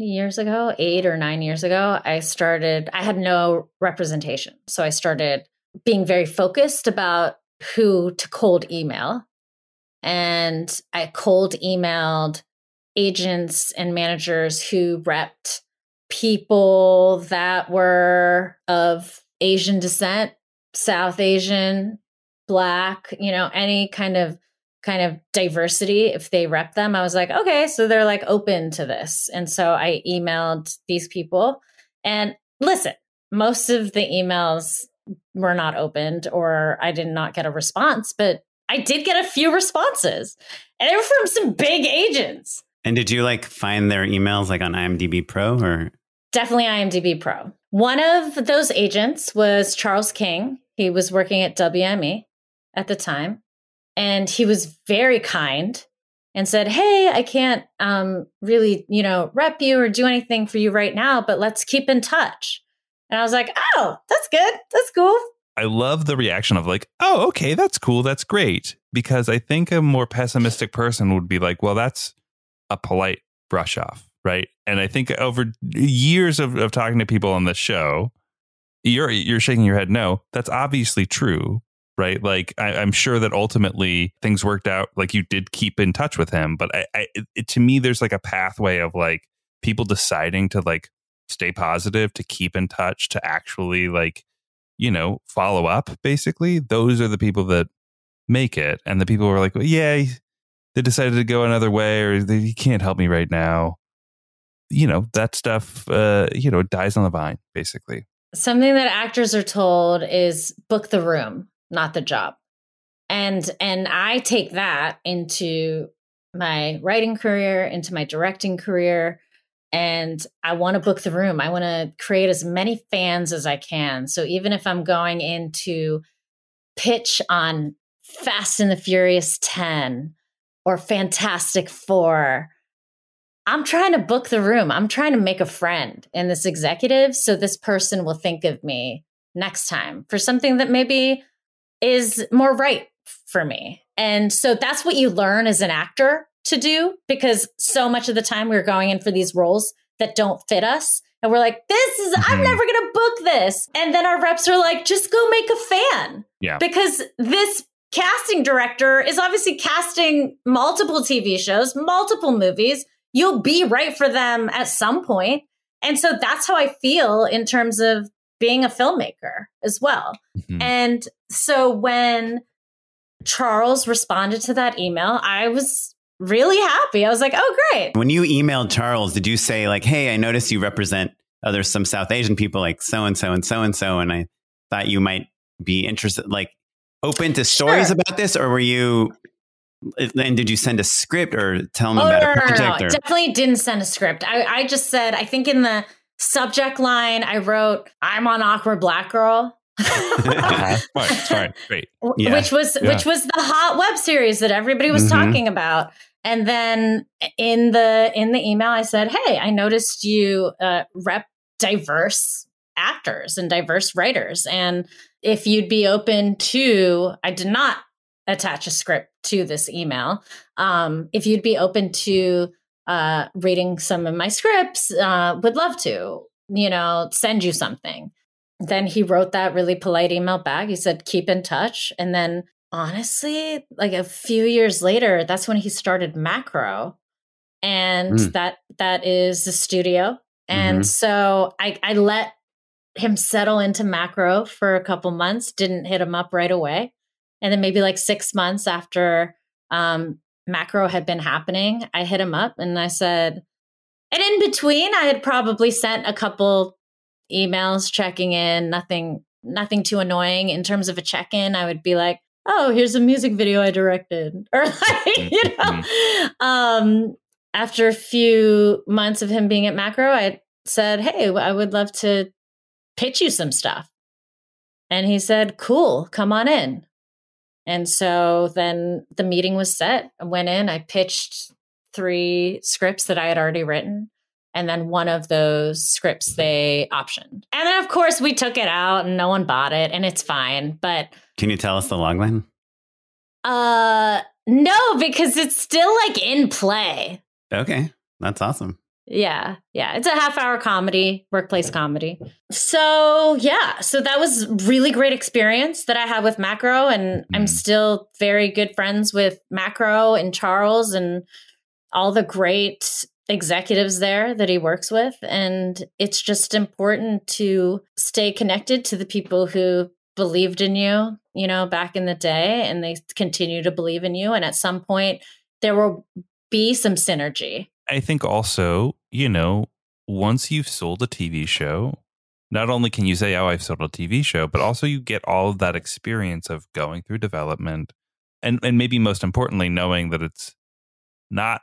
Speaker 10: or 9 years ago, I had no representation. So I started being very focused about who to cold email. And I cold emailed agents and managers who repped people that were of Asian descent, South Asian, Black, any kind of diversity. If they rep them, I was like, okay, so they're like open to this. And so I emailed these people, and listen, most of the emails were not opened, or I did not get a response, but I did get a few responses, and they were from some big agents.
Speaker 3: And did you like find their emails like on IMDb Pro, or?
Speaker 10: Definitely IMDb Pro. One of those agents was Charles King. He was working at WME at the time. And he was very kind and said, hey, I can't really, rep you or do anything for you right now, but let's keep in touch. And I was like, oh, that's good. That's cool.
Speaker 2: I love the reaction of like, oh, okay, that's cool. That's great. Because I think a more pessimistic person would be like, well, that's a polite brush off. Right. And I think over years of talking to people on the show, you're shaking your head. No, that's obviously true. Right. Like, I'm sure that ultimately things worked out. Like, you did keep in touch with him. But to me, there's like a pathway of like people deciding to like stay positive, to keep in touch, to actually like, follow up. Basically, those are the people that make it. And the people who are like, well, yeah, they decided to go another way, or he can't help me right now. That stuff, dies on the vine, basically.
Speaker 10: Something that actors are told is book the room, not the job. And I take that into my writing career, into my directing career, and I want to book the room. I want to create as many fans as I can. So even if I'm going into pitch on Fast and the Furious 10 or Fantastic Four, I'm trying to book the room. I'm trying to make a friend in this executive, so this person will think of me next time for something that maybe is more right for me. And so that's what you learn as an actor to do, because so much of the time we're going in for these roles that don't fit us. And we're like, I'm never going to book this. And then our reps are like, just go make a fan.
Speaker 2: Yeah.
Speaker 10: Because this casting director is obviously casting multiple TV shows, multiple movies. You'll be right for them at some point. And so that's how I feel in terms of being a filmmaker as well. Mm-hmm. And so when Charles responded to that email, I was really happy. I was like, oh, great.
Speaker 3: When you emailed Charles, did you say like, hey, I noticed you represent some South Asian people like so-and-so and so-and-so, and I thought you might be interested, like open to stories about this? Or were you... And did you send a script or tell them about a project?
Speaker 10: No. Definitely didn't send a script. I just said, I think in the subject line, I wrote, I'm on Awkward Black Girl.
Speaker 2: Smart. Great.
Speaker 10: Yeah. Which was the hot web series that everybody was talking about. And then in the email, I said, hey, I noticed you rep diverse actors and diverse writers. And if you'd be open to, I did not attach a script to this email. If you'd be open to reading some of my scripts, would love to, send you something. Then he wrote that really polite email back. He said, keep in touch. And then honestly, like a few years later, that's when he started Macro. And that is the studio. And so I let him settle into Macro for a couple months, didn't hit him up right away. And then maybe like 6 months after Macro had been happening, I hit him up and I said, and in between, I had probably sent a couple emails checking in, nothing too annoying. In terms of a check-in, I would be like, oh, here's a music video I directed. Or after a few months of him being at Macro, I said, hey, I would love to pitch you some stuff. And he said, cool, come on in. And so then the meeting was set. I went in, I pitched 3 scripts that I had already written. And then one of those scripts they optioned. And then, of course, we took it out and no one bought it. And it's fine. But
Speaker 3: can you tell us the logline?
Speaker 10: No, because it's still like in play.
Speaker 3: Okay. That's awesome.
Speaker 10: Yeah. It's a half-hour comedy, workplace comedy. So that was really great experience that I had with Macro. And I'm still very good friends with Macro and Charles and all the great executives there that he works with. And it's just important to stay connected to the people who believed in you, back in the day, and they continue to believe in you. And at some point there will be some synergy.
Speaker 2: I think also, once you've sold a TV show, not only can you say, oh, I've sold a TV show, but also you get all of that experience of going through development and maybe most importantly, knowing that it's not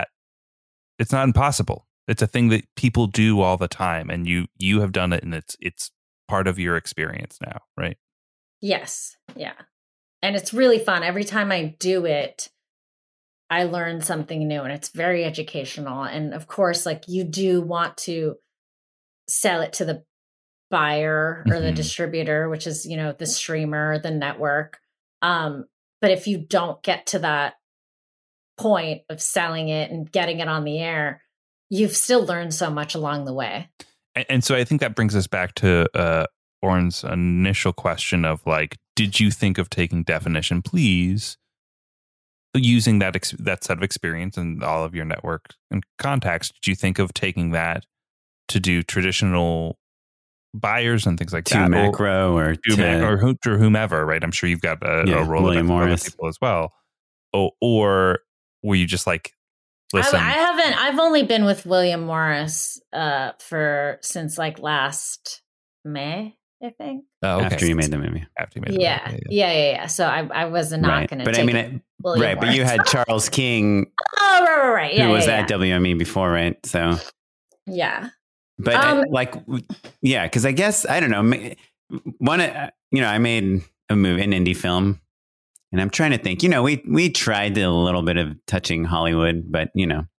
Speaker 2: impossible. It's a thing that people do all the time, and you have done it, and it's part of your experience now, right?
Speaker 10: Yes. Yeah. And it's really fun. Every time I do it, I learn something new, and it's very educational. And of course, like, you do want to sell it to the buyer or the distributor, which is, the streamer, the network. But if you don't get to that point of selling it and getting it on the air, you've still learned so much along the way.
Speaker 2: And so I think that brings us back to Oren's initial question of like, did you think of taking Definition Please, using that set of experience and all of your network and contacts? Did you think of taking that to do traditional buyers and things like
Speaker 3: to
Speaker 2: that?
Speaker 3: Macro or
Speaker 2: whomever, right? I'm sure you've got a role
Speaker 3: William
Speaker 2: of
Speaker 3: Morris
Speaker 2: people as well. Or were you just like, listen?
Speaker 10: I've only been with William Morris since like last May, I think.
Speaker 3: Oh, okay. After you made the movie.
Speaker 10: Yeah. So I was not going to take William Morris.
Speaker 3: But you had Charles King.
Speaker 10: Oh, right.
Speaker 3: Who was at WME before, right? So.
Speaker 10: Yeah.
Speaker 3: But because I guess, I don't know, I made a movie, an indie film, and I'm trying to think, we tried a little bit of touching Hollywood, but,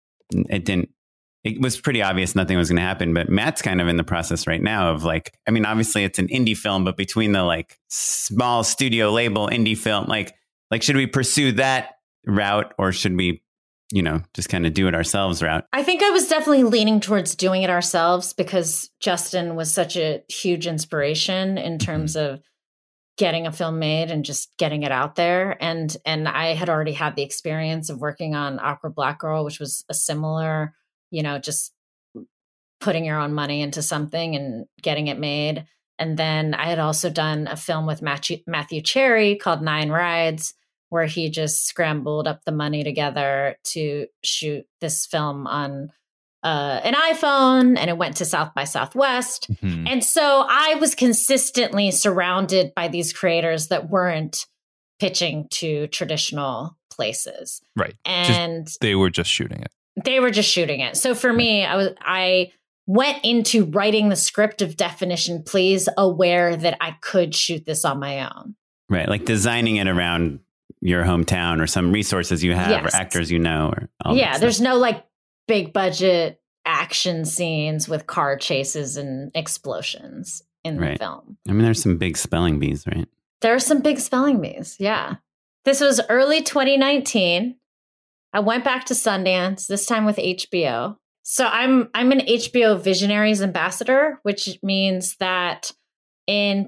Speaker 3: it was pretty obvious nothing was going to happen. But Matt's kind of in the process right now of like, I mean, obviously it's an indie film, but between the like small studio label indie film, like should we pursue that route, or should we, just kind of do it ourselves route?
Speaker 10: I think I was definitely leaning towards doing it ourselves because Justin was such a huge inspiration in terms of getting a film made and just getting it out there. And I had already had the experience of working on Awkward Black Girl, which was a similar, just putting your own money into something and getting it made. And then I had also done a film with Matthew Cherry called 9 Rides, where he just scrambled up the money together to shoot this film on an iPhone, and it went to South by Southwest. And so I was consistently surrounded by these creators that weren't pitching to traditional places.
Speaker 2: Right.
Speaker 10: And
Speaker 2: they were just shooting it.
Speaker 10: So for me, I went into writing the script of Definition Please aware that I could shoot this on my own.
Speaker 3: Right. Like designing it around your hometown or some resources you have or actors or all that stuff.
Speaker 10: There's no like big budget action scenes with car chases and explosions in the film.
Speaker 3: I mean, there's some big spelling bees, right?
Speaker 10: There are some big spelling bees. Yeah. This was early 2019. I went back to Sundance, this time with HBO. So I'm an HBO Visionaries Ambassador, which means that in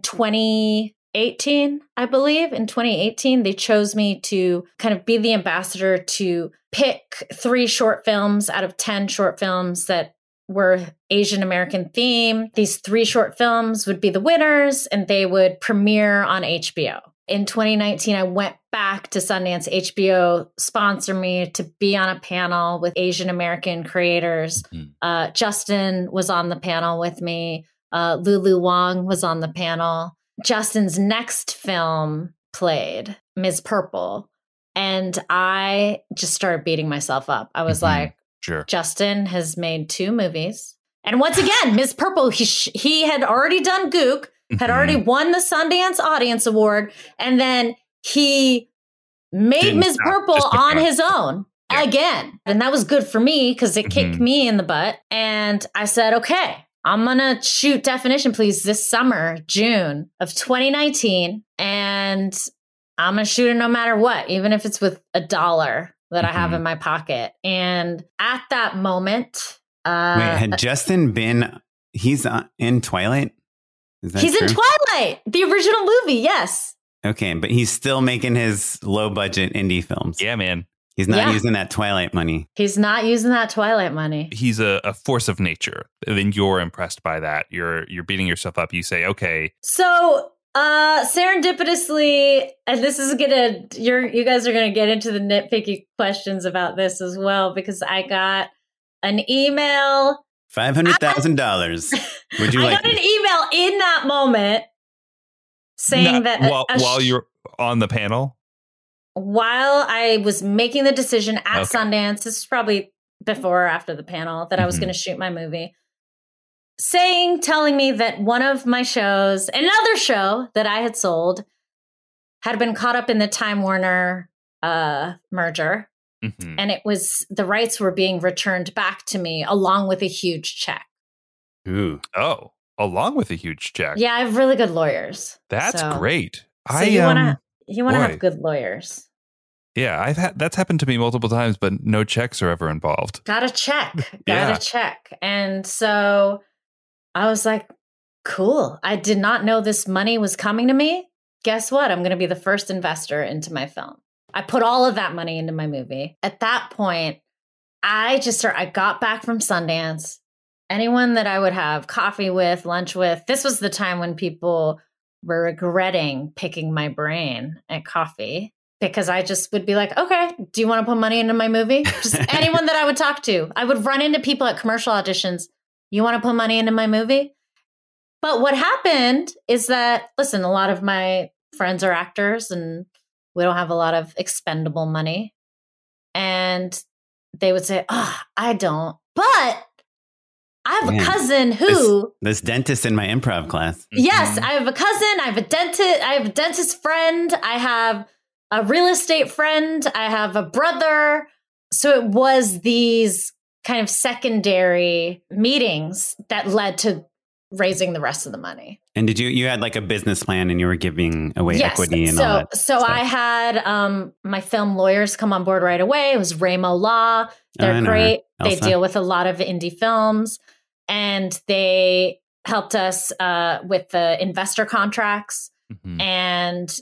Speaker 10: 2018, I believe, in 2018, they chose me to kind of be the ambassador to pick 3 short films out of 10 short films that were Asian American theme. These 3 short films would be the winners and they would premiere on HBO. In 2019, I went back to Sundance. HBO sponsored me to be on a panel with Asian American creators. Justin was on the panel with me. Lulu Wang was on the panel. Justin's next film played, Ms. Purple. And I just started beating myself up. I was like,
Speaker 2: sure.
Speaker 10: Justin has made 2 movies. And once again, Ms. Purple, he had already done Gook, had already won the Sundance Audience Award. And then he made Ms. Purple on his own again. And that was good for me because it kicked me in the butt. And I said, okay, I'm going to shoot Definition Please this summer, June of 2019. And I'm going to shoot it no matter what, even if it's with $1 that I have in my pocket. And at that moment...
Speaker 3: Wait, had Justin been... He's in Twilight? Is that
Speaker 10: he's
Speaker 3: true?
Speaker 10: in Twilight, the original movie, yes.
Speaker 3: Okay, but he's still making his low-budget indie films.
Speaker 2: Yeah, man.
Speaker 3: He's not using that Twilight money.
Speaker 10: He's not using that Twilight money.
Speaker 2: He's a force of nature. Then you're impressed by that. You're beating yourself up. You say, okay.
Speaker 10: So serendipitously, and this is you guys are gonna get into the nitpicky questions about this as well, because I got an email.
Speaker 3: $500,000. Would you
Speaker 10: I
Speaker 3: like
Speaker 10: got an email in that moment saying that
Speaker 2: while you're on the panel?
Speaker 10: While I was making the decision at Sundance, this is probably before or after the panel, that I was going to shoot my movie, telling me that one of my shows, another show that I had sold, had been caught up in the Time Warner merger. And the rights were being returned back to me along with a huge check.
Speaker 2: Ooh. Oh, along with a huge check.
Speaker 10: Yeah, I have really good lawyers.
Speaker 2: That's great.
Speaker 10: So you want to have good lawyers.
Speaker 2: Yeah, that's happened to me multiple times, but no checks are ever involved.
Speaker 10: Got a check. And so I was like, cool. I did not know this money was coming to me. Guess what? I'm going to be the first investor into my film. I put all of that money into my movie. At that point, I got back from Sundance. Anyone that I would have coffee with, lunch with, this was the time when people were regretting picking my brain at coffee, because I just would be like, okay, do you want to put money into my movie? Just anyone that I would talk to. I would run into people at commercial auditions. You want to put money into my movie? But what happened is that, listen, a lot of my friends are actors and we don't have a lot of expendable money. And they would say, oh, I don't. But I have a cousin who...
Speaker 3: This dentist in my improv class.
Speaker 10: Yes, I have a cousin. I have a dentist friend. I have a real estate friend. I have a brother. So it was these kind of secondary meetings that led to raising the rest of the money.
Speaker 3: And did you had like a business plan and you were giving away equity and all that?
Speaker 10: So I had my film lawyers come on board right away. It was Ramo Law. They're great. They deal with a lot of indie films, and they helped us with the investor contracts and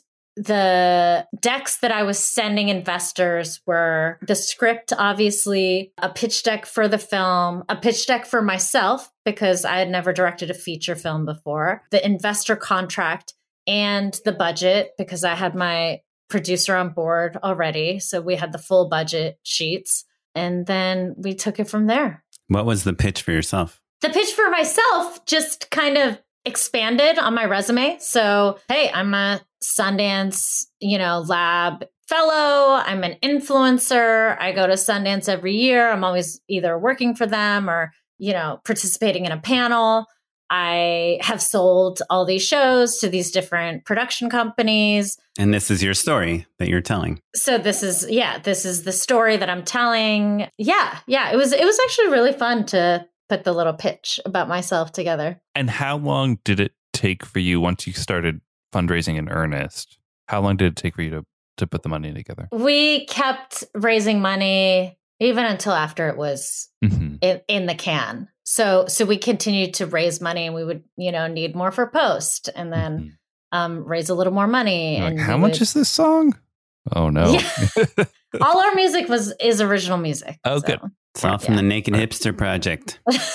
Speaker 10: the decks that I was sending investors were the script, obviously, a pitch deck for the film, a pitch deck for myself, because I had never directed a feature film before, the investor contract, and the budget, because I had my producer on board already. So we had the full budget sheets, and then we took it from there.
Speaker 3: What was the pitch for yourself?
Speaker 10: The pitch for myself just kind of expanded on my resume. So, hey, I'm a Sundance, lab fellow. I'm an influencer. I go to Sundance every year. I'm always either working for them or, participating in a panel. I have sold all these shows to these different production companies.
Speaker 3: And this is your story that you're telling.
Speaker 10: So this is the story that I'm telling. Yeah. It was actually really fun to put the little pitch about myself together.
Speaker 2: And how long did it take for you once you started fundraising in earnest? How long did it take for you to put the money together?
Speaker 10: We kept raising money even until after it was in the can. So we continued to raise money, and we would, need more for post, and then raise a little more money.
Speaker 2: You're
Speaker 10: and
Speaker 2: like, how much is this song? Oh no!
Speaker 10: Yeah. All our music is original music.
Speaker 2: Oh,
Speaker 10: so.
Speaker 2: good.
Speaker 3: It's all from the Naked Hipster Project.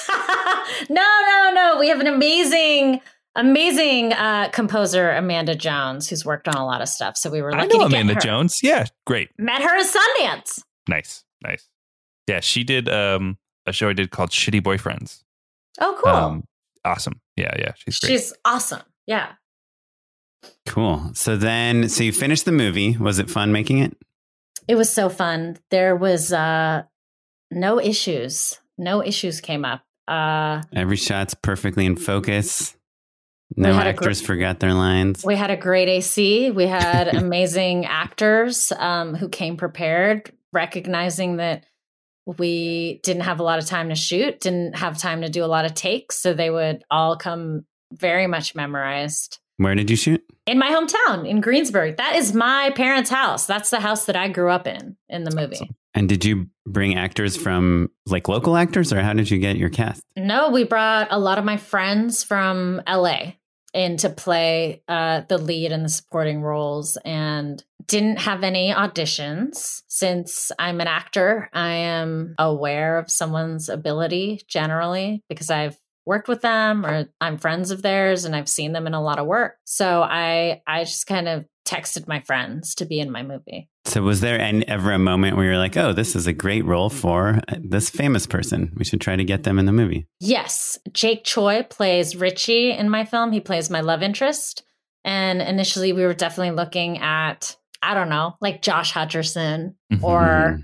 Speaker 10: No. We have an amazing composer, Amanda Jones, who's worked on a lot of stuff. So we were lucky
Speaker 2: I know
Speaker 10: to get
Speaker 2: Amanda
Speaker 10: her.
Speaker 2: Jones. Yeah, great.
Speaker 10: Met her at Sundance.
Speaker 2: Nice. Yeah, she did a show I did called Shitty Boyfriends.
Speaker 10: Oh, cool.
Speaker 2: Awesome. Yeah. She's great.
Speaker 10: She's awesome. Yeah.
Speaker 3: Cool. So you finished the movie. Was it fun making it?
Speaker 10: It was so fun. There was no issues. No issues came up.
Speaker 3: Every shot's perfectly in focus. No actors forgot their lines.
Speaker 10: We had a great AC. We had amazing actors who came prepared, recognizing that we didn't have a lot of time to shoot, didn't have time to do a lot of takes. So they would all come very much memorized.
Speaker 3: Where did you shoot?
Speaker 10: In my hometown, in Greensburg. That is my parents' house. That's the house that I grew up in the movie.
Speaker 2: Awesome.
Speaker 3: And did you bring actors from local actors, or how did you get your cast?
Speaker 10: No, we brought a lot of my friends from LA in to play the lead and the supporting roles, and didn't have any auditions. Since I'm an actor, I am aware of someone's ability generally because I've worked with them or I'm friends of theirs and I've seen them in a lot of work. So I just kind of texted my friends to be in my movie.
Speaker 3: So was there ever a moment where you're like, oh, this is a great role for this famous person. We should try to get them in the movie.
Speaker 10: Yes. Jake Choi plays Richie in my film. He plays my love interest. And initially we were definitely looking at, I don't know, like Josh Hutcherson or,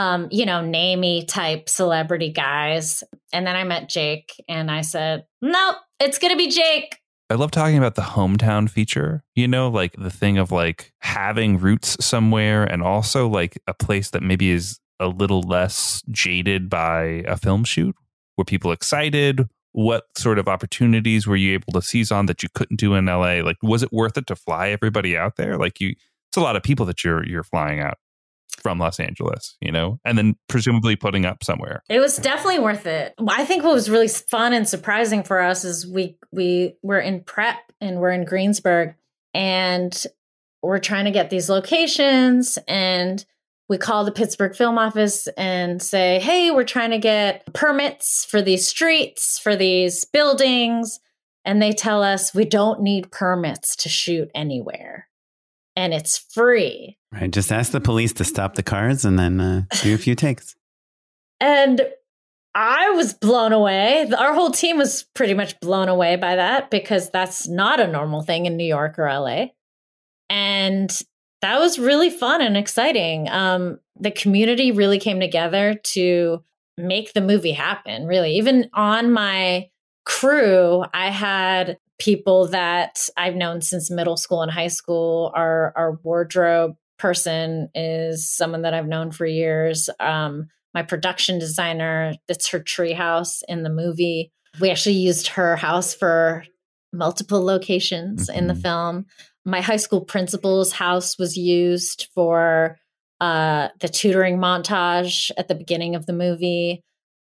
Speaker 10: name-y type celebrity guys. And then I met Jake and I said, nope, it's going to be Jake.
Speaker 2: I love talking about the hometown feature, like the thing of like having roots somewhere and also like a place that maybe is a little less jaded by a film shoot. Were people excited? What sort of opportunities were you able to seize on that you couldn't do in LA? Like, was it worth it to fly everybody out there? Like it's a lot of people that you're flying out from Los Angeles, and then presumably putting up somewhere.
Speaker 10: It was definitely worth it. I think what was really fun and surprising for us is we were in prep and we're in Greensburg and we're trying to get these locations, and we call the Pittsburgh Film Office and say, hey, we're trying to get permits for these streets, for these buildings. And they tell us we don't need permits to shoot anywhere. And it's free.
Speaker 3: Right. Just ask the police to stop the cars and then do a few takes.
Speaker 10: And I was blown away. Our whole team was pretty much blown away by that because that's not a normal thing in New York or LA. And that was really fun and exciting. The community really came together to make the movie happen, really. Even on my crew, I had people that I've known since middle school and high school. Our wardrobe person is someone that I've known for years. My production designer, that's her treehouse in the movie. We actually used her house for multiple locations in the film. My high school principal's house was used for the tutoring montage at the beginning of the movie.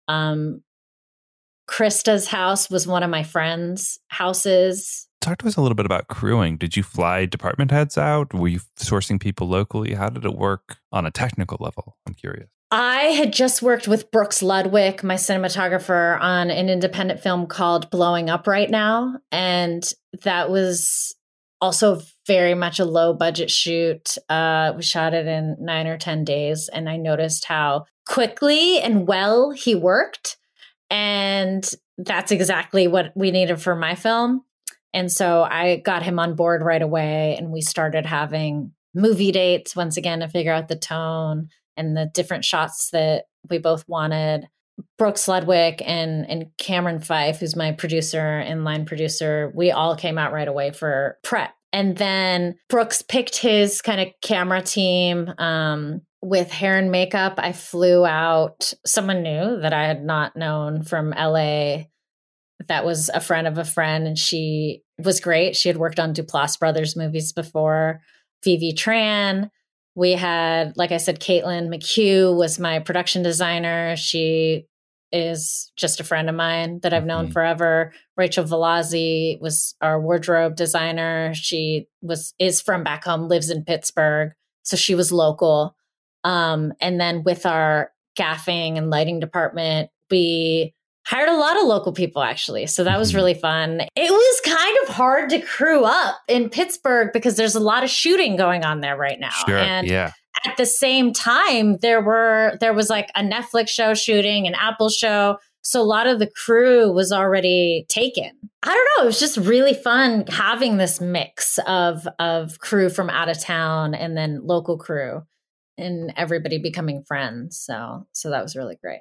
Speaker 10: Krista's house was one of my friends' houses.
Speaker 2: Talk to us a little bit about crewing. Did you fly department heads out? Were you sourcing people locally? How did it work on a technical level? I'm curious.
Speaker 10: I had just worked with Brooks Ludwig, my cinematographer, on an independent film called Blowing Up Right Now. And that was also very much a low budget shoot. We shot it in 9 or 10 days. And I noticed how quickly and well he worked. And that's exactly what we needed for my film. And so I got him on board right away. And we started having movie dates once again to figure out the tone and the different shots that we both wanted. Brooks Ludwig and Cameron Fife, who's my producer and line producer, we all came out right away for prep. And then Brooks picked his kind of camera team with hair and makeup. I flew out someone new that I had not known from LA that was a friend of a friend. And she was great. She had worked on Duplass Brothers movies before. Vivi Tran. We had, like I said, Caitlin McHugh was my production designer. She is just a friend of mine that I've known forever. Rachel Velazzi was our wardrobe designer. She is from back home, lives in Pittsburgh. So she was local. And then with our gaffing and lighting department, we hired a lot of local people, actually. So that was really fun. It was kind of hard to crew up in Pittsburgh because there's a lot of shooting going on there right now.
Speaker 2: Sure,
Speaker 10: and
Speaker 2: yeah.
Speaker 10: at the same time, there was like a Netflix show shooting, an Apple show. So a lot of the crew was already taken. I don't know. It was just really fun having this mix of crew from out of town and then local crew and everybody becoming friends. So that was really great.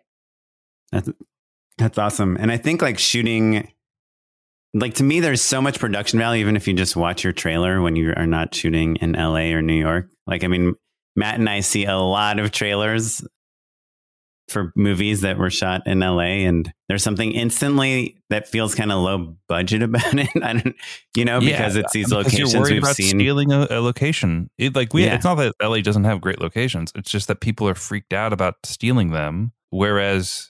Speaker 3: That's awesome. And I think like shooting, like to me, there's so much production value, even if you just watch your trailer when you are not shooting in LA or New York. Like, I mean, Matt and I see a lot of trailers for movies that were shot in LA, and there's something instantly that feels kind of low budget about it. I don't, because it's these locations we've seen.
Speaker 2: Stealing a location. It's not that LA doesn't have great locations. It's just that people are freaked out about stealing them. Whereas,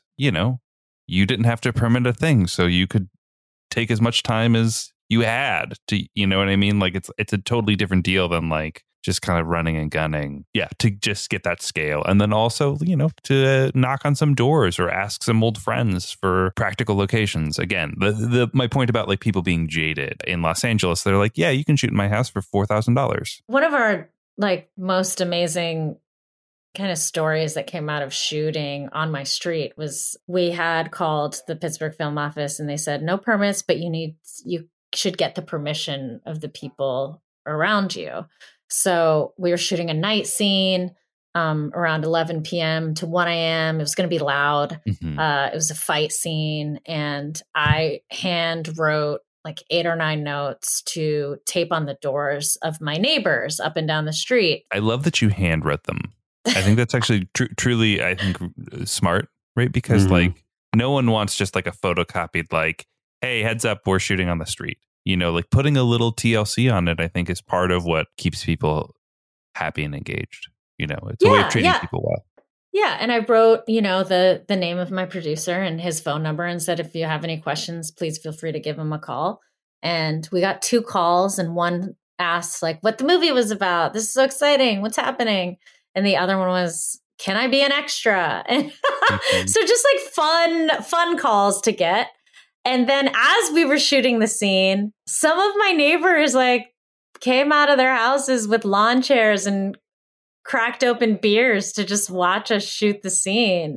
Speaker 2: you didn't have to permit a thing, so you could take as much time as you had to, you know what I mean? Like it's a totally different deal than like just kind of running and gunning. Yeah, to just get that scale. And then also, to knock on some doors or ask some old friends for practical locations. Again, my point about like people being jaded in Los Angeles, they're like, yeah, you can shoot in my house for $4,000.
Speaker 10: One of our like most amazing kind of stories that came out of shooting on my street was we had called the Pittsburgh Film Office and they said, no permits, but you should get the permission of the people around you. So we were shooting a night scene around 11 p.m. to 1 a.m. It was going to be loud. It was a fight scene. And I hand wrote like 8 or 9 notes to tape on the doors of my neighbors up and down the street.
Speaker 2: I love that you hand wrote them. I think that's actually truly, I think, smart, right? Because like no one wants just like a photocopied like, hey, heads up, we're shooting on the street. Like putting a little TLC on it, I think is part of what keeps people happy and engaged. It's a way of treating people well.
Speaker 10: Yeah. And I wrote, the name of my producer and his phone number and said, if you have any questions, please feel free to give him a call. And we got 2 calls and one asked like what the movie was about. This is so exciting. What's happening? And the other one was, can I be an extra? And so just like fun calls to get. And then as we were shooting the scene, some of my neighbors like came out of their houses with lawn chairs and cracked open beers to just watch us shoot the scene.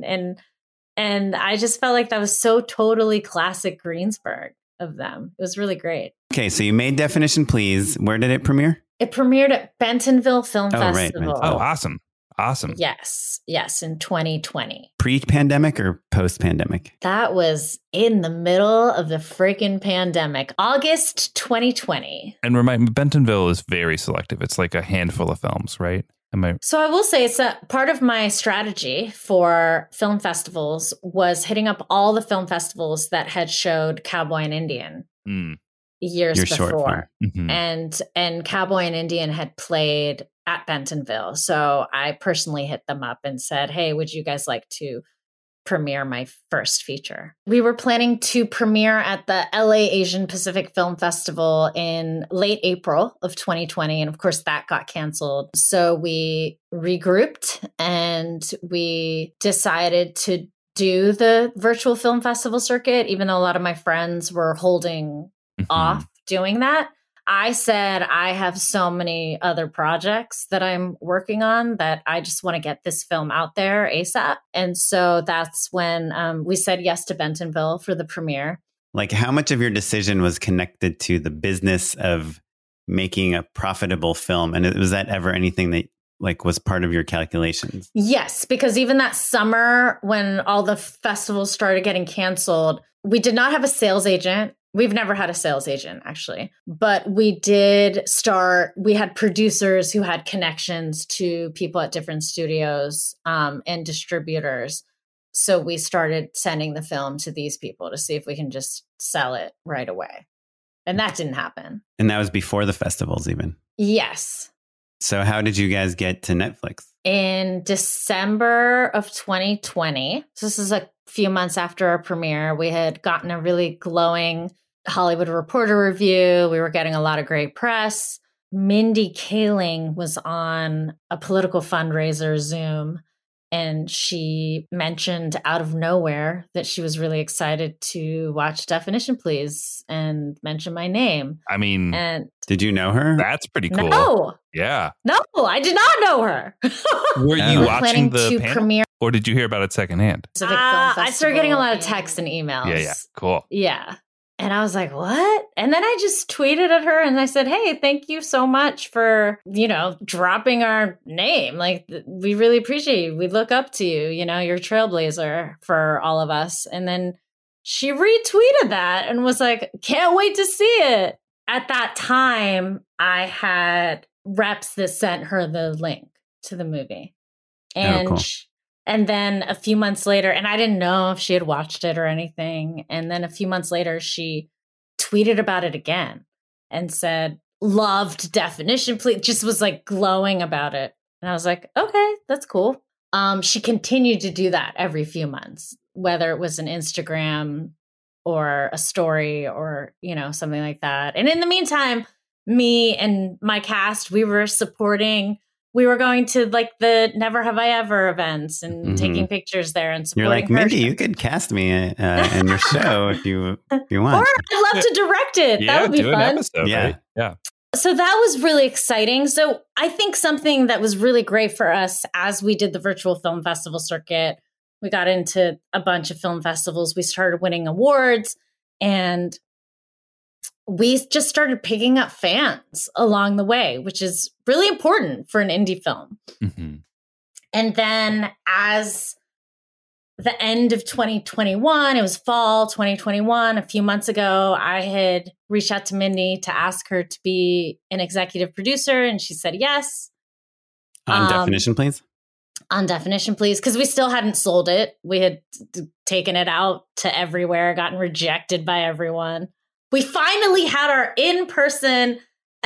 Speaker 10: And I just felt like that was so totally classic Greensburg of them. It was really great.
Speaker 3: Okay, so you made Definition Please. Where did it premiere?
Speaker 10: It premiered at Bentonville Film Festival.
Speaker 3: Right.
Speaker 2: Oh, awesome. Awesome.
Speaker 10: Yes, in 2020.
Speaker 3: Pre-pandemic or post-pandemic?
Speaker 10: That was in the middle of the freaking pandemic, August 2020.
Speaker 2: And Bentonville is very selective. It's like a handful of films, right?
Speaker 10: So I will say it's a part of my strategy for film festivals was hitting up all the film festivals that had showed Cowboy and Indian years before. And Cowboy and Indian had played at Bentonville. So I personally hit them up and said, hey, would you guys like to premiere my first feature? We were planning to premiere at the LA Asian Pacific Film Festival in late April of 2020. And of course that got canceled. So we regrouped and we decided to do the virtual film festival circuit, even though a lot of my friends were holding off doing that. I said, I have so many other projects that I'm working on that I just want to get this film out there ASAP. And so that's when we said yes to Bentonville for the premiere.
Speaker 3: Like how much of your decision was connected to the business of making a profitable film? And was that ever anything that like was part of your calculations.
Speaker 10: Yes, because even that summer when all the festivals started getting canceled, we did not have a sales agent. We've never had a sales agent, actually. But we had producers who had connections to people at different studios and distributors. So we started sending the film to these people to see if we can just sell it right away. And that didn't happen.
Speaker 3: And that was before the festivals even.
Speaker 10: Yes.
Speaker 3: So how did you guys get to Netflix?
Speaker 10: In December of 2020, so this is a few months after our premiere, we had gotten a really glowing Hollywood Reporter review. We were getting a lot of great press. Mindy Kaling was on a political fundraiser Zoom, and she mentioned out of nowhere that she was really excited to watch Definition Please and mention my name.
Speaker 2: I mean,
Speaker 10: and
Speaker 3: did you know her?
Speaker 2: That's pretty cool.
Speaker 10: No.
Speaker 2: Yeah.
Speaker 10: No, I did not know her.
Speaker 2: Were you watching the
Speaker 10: to
Speaker 2: panel?
Speaker 10: Premiere.
Speaker 2: Or did you hear about it secondhand?
Speaker 10: I started getting a lot of texts and emails.
Speaker 2: Yeah. Cool.
Speaker 10: Yeah. And I was like, what? And then I just tweeted at her and I said, hey, thank you so much for, dropping our name. Like, we really appreciate you. We look up to you. You're a trailblazer for all of us. And then she retweeted that and was like, can't wait to see it. At that time, I had reps that sent her the link to the movie. And
Speaker 3: cool.
Speaker 10: And then a few months later, and I didn't know if she had watched it or anything. And then a few months later, she tweeted about it again and said, loved Definition Please, just was like glowing about it. And I was like, okay, that's cool. She continued to do that every few months, whether it was an Instagram or a story or, something like that. And in the meantime, me and my cast, we were going to like the Never Have I Ever events and taking pictures there and supporting.
Speaker 3: You're like, Mindy, you could cast me in your show if you want.
Speaker 10: Or I'd love to direct it. That would be fun.
Speaker 2: An episode,
Speaker 3: yeah.
Speaker 2: Right? Yeah.
Speaker 10: So that was really exciting. So I think something that was really great for us as we did the virtual film festival circuit, we got into a bunch of film festivals. We started winning awards and we just started picking up fans along the way, which is really important for an indie film.
Speaker 2: Mm-hmm.
Speaker 10: And then as the end of 2021, it was fall 2021, a few months ago, I had reached out to Mindy to ask her to be an executive producer. And she said yes.
Speaker 3: On Definition Please?
Speaker 10: On Definition Please, because we still hadn't sold it. We had taken it out to everywhere, gotten rejected by everyone. We finally had our in-person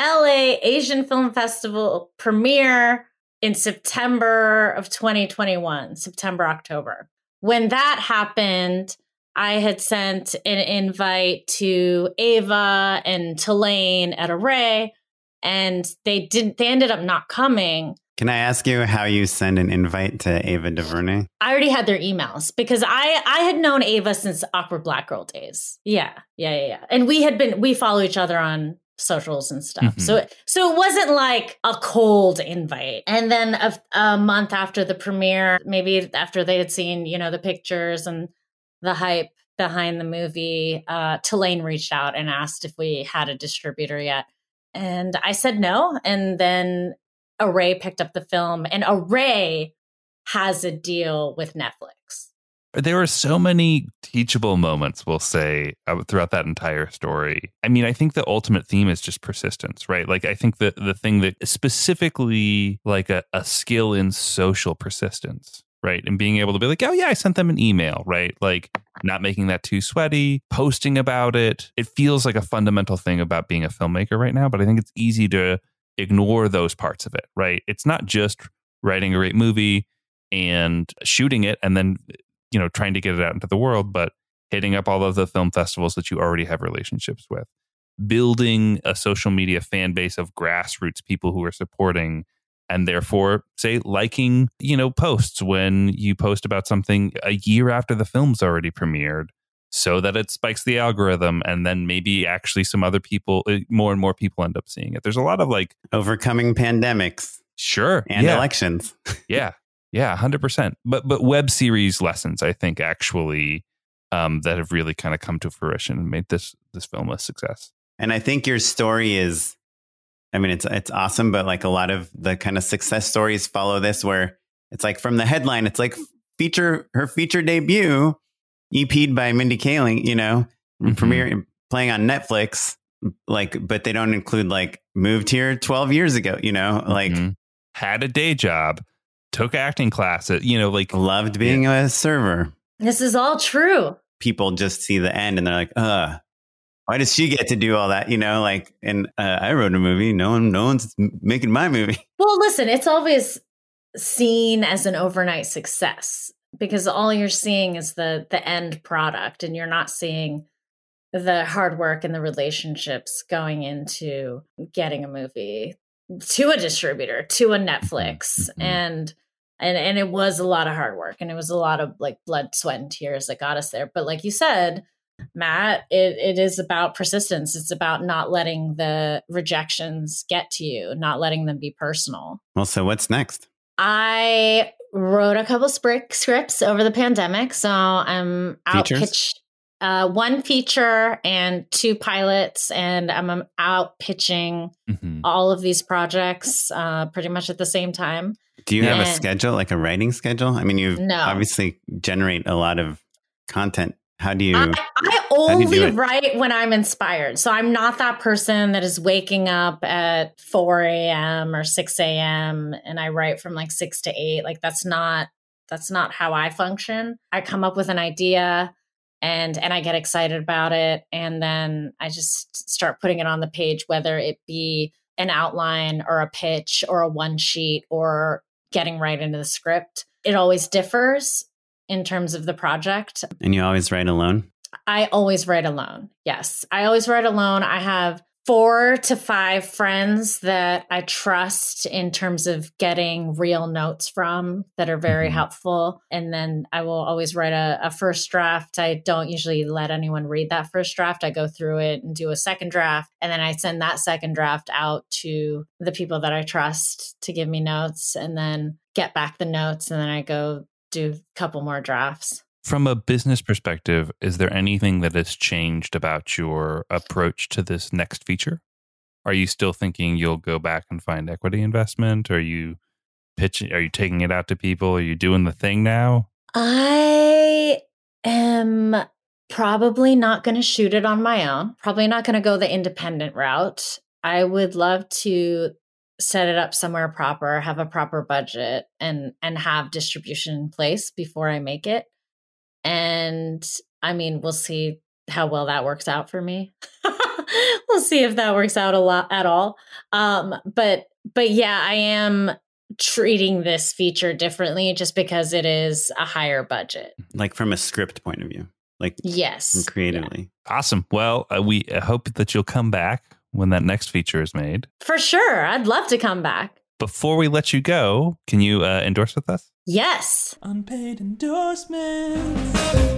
Speaker 10: LA Asian Film Festival premiere in September of 2021, September, October. When that happened, I had sent an invite to Ava and Tulane at Array, and they ended up not coming.
Speaker 3: Can I ask you how you send an invite to Ava DuVernay?
Speaker 10: I already had their emails because I had known Ava since Awkward Black Girl days. Yeah. And we follow each other on socials and stuff.
Speaker 2: Mm-hmm.
Speaker 10: So it wasn't like a cold invite. And then a month after the premiere, maybe after they had seen, the pictures and the hype behind the movie, Tulane reached out and asked if we had a distributor yet. And I said no. And then Array picked up the film, and Array has a deal with Netflix.
Speaker 2: There were so many teachable moments, we'll say, throughout that entire story. I mean, I think the ultimate theme is just persistence, right? Like, I think that the thing that specifically like a skill in social persistence, right? And being able to be like, oh yeah, I sent them an email, right? Like not making that too sweaty, posting about it. It feels like a fundamental thing about being a filmmaker right now, but I think it's easy to ignore those parts of it, right? It's not just writing a great movie and shooting it and then, trying to get it out into the world, but hitting up all of the film festivals that you already have relationships with, building a social media fan base of grassroots people who are supporting and therefore, say, liking, posts when you post about something a year after the film's already premiered, so that it spikes the algorithm and then maybe actually some other people, more and more people end up seeing it. There's a lot of like
Speaker 3: overcoming pandemics.
Speaker 2: Sure.
Speaker 3: And elections.
Speaker 2: Yeah, 100%. But web series lessons, I think, actually that have really kind of come to fruition and made this film a success.
Speaker 3: And I think your story is I mean, it's awesome, but like a lot of the kind of success stories follow this, where it's like from the headline, it's like her feature debut, EP'd by Mindy Kaling, you know, premiere playing on Netflix, like, but they don't include like moved here 12 years ago, you know, like
Speaker 2: had a day job, took acting classes, you know, like
Speaker 3: loved being a server.
Speaker 10: This is all true.
Speaker 3: People just see the end and they're like, why does she get to do all that? You know, like, and I wrote a movie. No one's making my movie.
Speaker 10: Well, listen, it's always seen as an overnight success because all you're seeing is the end product, and you're not seeing the hard work and the relationships going into getting a movie to a distributor, to a Netflix. And it was a lot of hard work, and it was a lot of like blood, sweat, and tears that got us there. But like you said, Matt, it is about persistence. It's about not letting the rejections get to you, not letting them be personal.
Speaker 3: Well, so what's next?
Speaker 10: I wrote a couple scripts over the pandemic. So I'm out pitch one feature and 2 pilots, and I'm out pitching all of these projects pretty much at the same time.
Speaker 3: Do you have a schedule, like a writing schedule? I mean, you obviously generate a lot of content. How do you?
Speaker 10: I only write when I'm inspired. So I'm not that person that is waking up at 4 a.m. or 6 a.m. and I write from like 6 to 8. Like that's not how I function. I come up with an idea and I get excited about it, and then I just start putting it on the page, whether it be an outline or a pitch or a one sheet or getting right into the script. It always differs in terms of the project.
Speaker 3: And you always write alone?
Speaker 10: I always write alone. Yes. I always write alone. I have 4 to 5 friends that I trust in terms of getting real notes from that are very helpful. And then I will always write a first draft. I don't usually let anyone read that first draft. I go through it and do a second draft. And then I send that second draft out to the people that I trust to give me notes, and then get back the notes. And then I go do a couple more drafts.
Speaker 2: From a business perspective, is there anything that has changed about your approach to this next feature? Are you still thinking you'll go back and find equity investment? Are you pitching? Are you taking it out to people? Are you doing the thing now?
Speaker 10: I am probably not going to shoot it on my own. Probably not going to go the independent route. I would love to set it up somewhere proper, have a proper budget, and have distribution in place before I make it. And I mean, we'll see how well that works out for me. We'll see if that works out a lot at all. But yeah, I am treating this feature differently just because it is a higher budget.
Speaker 3: Like from a script point of view, like
Speaker 10: yes,
Speaker 3: creatively.
Speaker 2: Yeah. Awesome. Well, we hope that you'll come back when that next feature is made.
Speaker 10: For sure. I'd love to come back.
Speaker 2: Before we let you go, can you endorse with us?
Speaker 10: Yes.
Speaker 2: Unpaid endorsements.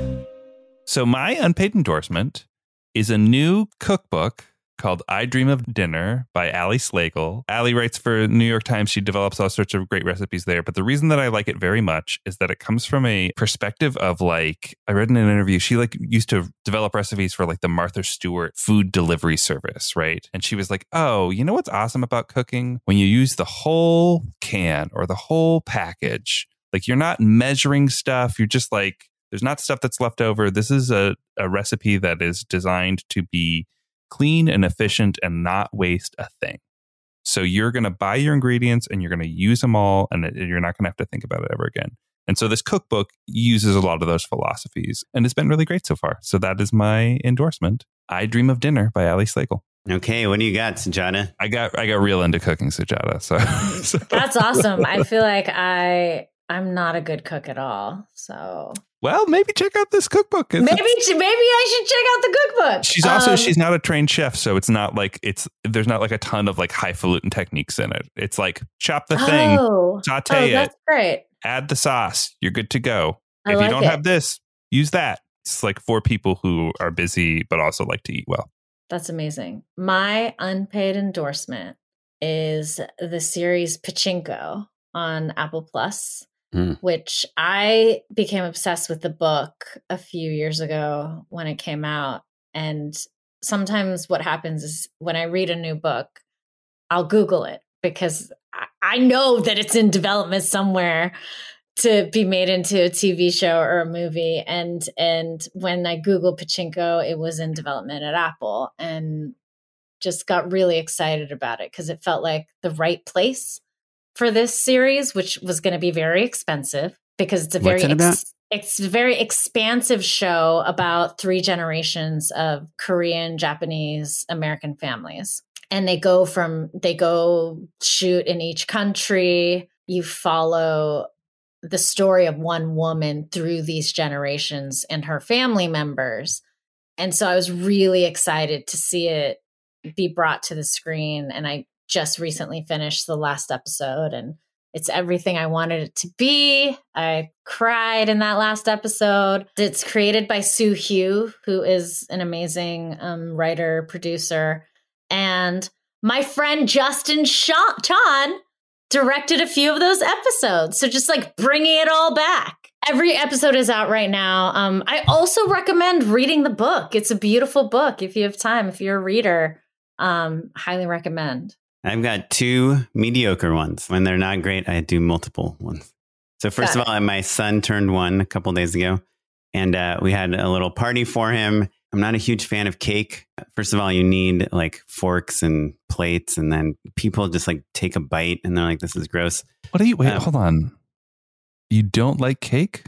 Speaker 2: So my unpaid endorsement is a new cookbook called I Dream of Dinner by Ali Slagle. Ali writes for New York Times. She develops all sorts of great recipes there. But the reason that I like it very much is that it comes from a perspective of like, I read in an interview, she like used to develop recipes for like the Martha Stewart food delivery service, right? And she was like, oh, you know what's awesome about cooking? When you use the whole can or the whole package, like you're not measuring stuff. You're just like, there's not stuff that's left over. This is a recipe that is designed to be clean and efficient and not waste a thing. So you're going to buy your ingredients and you're going to use them all, and you're not going to have to think about it ever again. And so this cookbook uses a lot of those philosophies, and it's been really great so far. So that is my endorsement. I Dream of Dinner by Ali Slagle.
Speaker 3: Okay, what do you got, Sujata?
Speaker 2: I got real into cooking, Sujata. So
Speaker 10: that's awesome. I feel like I'm not a good cook at all. So
Speaker 2: well, maybe check out this cookbook.
Speaker 10: Maybe I should check out the cookbook.
Speaker 2: She's also she's not a trained chef, so it's not like there's not like a ton of like highfalutin techniques in it. It's like chop the thing, saute it.
Speaker 10: That's great.
Speaker 2: Add the sauce. You're good to go.
Speaker 10: If
Speaker 2: you don't have this, use that. It's like for people who are busy but also like to eat well.
Speaker 10: That's amazing. My unpaid endorsement is the series Pachinko on Apple Plus. Which I became obsessed with the book a few years ago when it came out. And sometimes what happens is when I read a new book, I'll Google it because I know that it's in development somewhere to be made into a TV show or a movie. And when I Googled Pachinko, it was in development at Apple, and just got really excited about it because it felt like the right place for this series, which was going to be very expensive because it's a it's a very expansive show about 3 generations of Korean, Japanese, American families. And they go shoot in each country. You follow the story of one woman through these generations and her family members. And so I was really excited to see it be brought to the screen. And I just recently finished the last episode, and it's everything I wanted it to be. I cried in that last episode. It's created by Soo Hugh, who is an amazing writer, producer. And my friend Justin Chon directed a few of those episodes. So just like bringing it all back. Every episode is out right now. I also recommend reading the book. It's a beautiful book. If you have time, if you're a reader, highly recommend.
Speaker 3: I've got 2 mediocre ones. When they're not great, I do multiple ones. So first of all, my son turned 1 a couple days ago, and we had a little party for him. I'm not a huge fan of cake. First of all, you need like forks and plates, and then people just like take a bite and they're like, this is gross.
Speaker 2: What are you, wait, hold on. You don't like cake?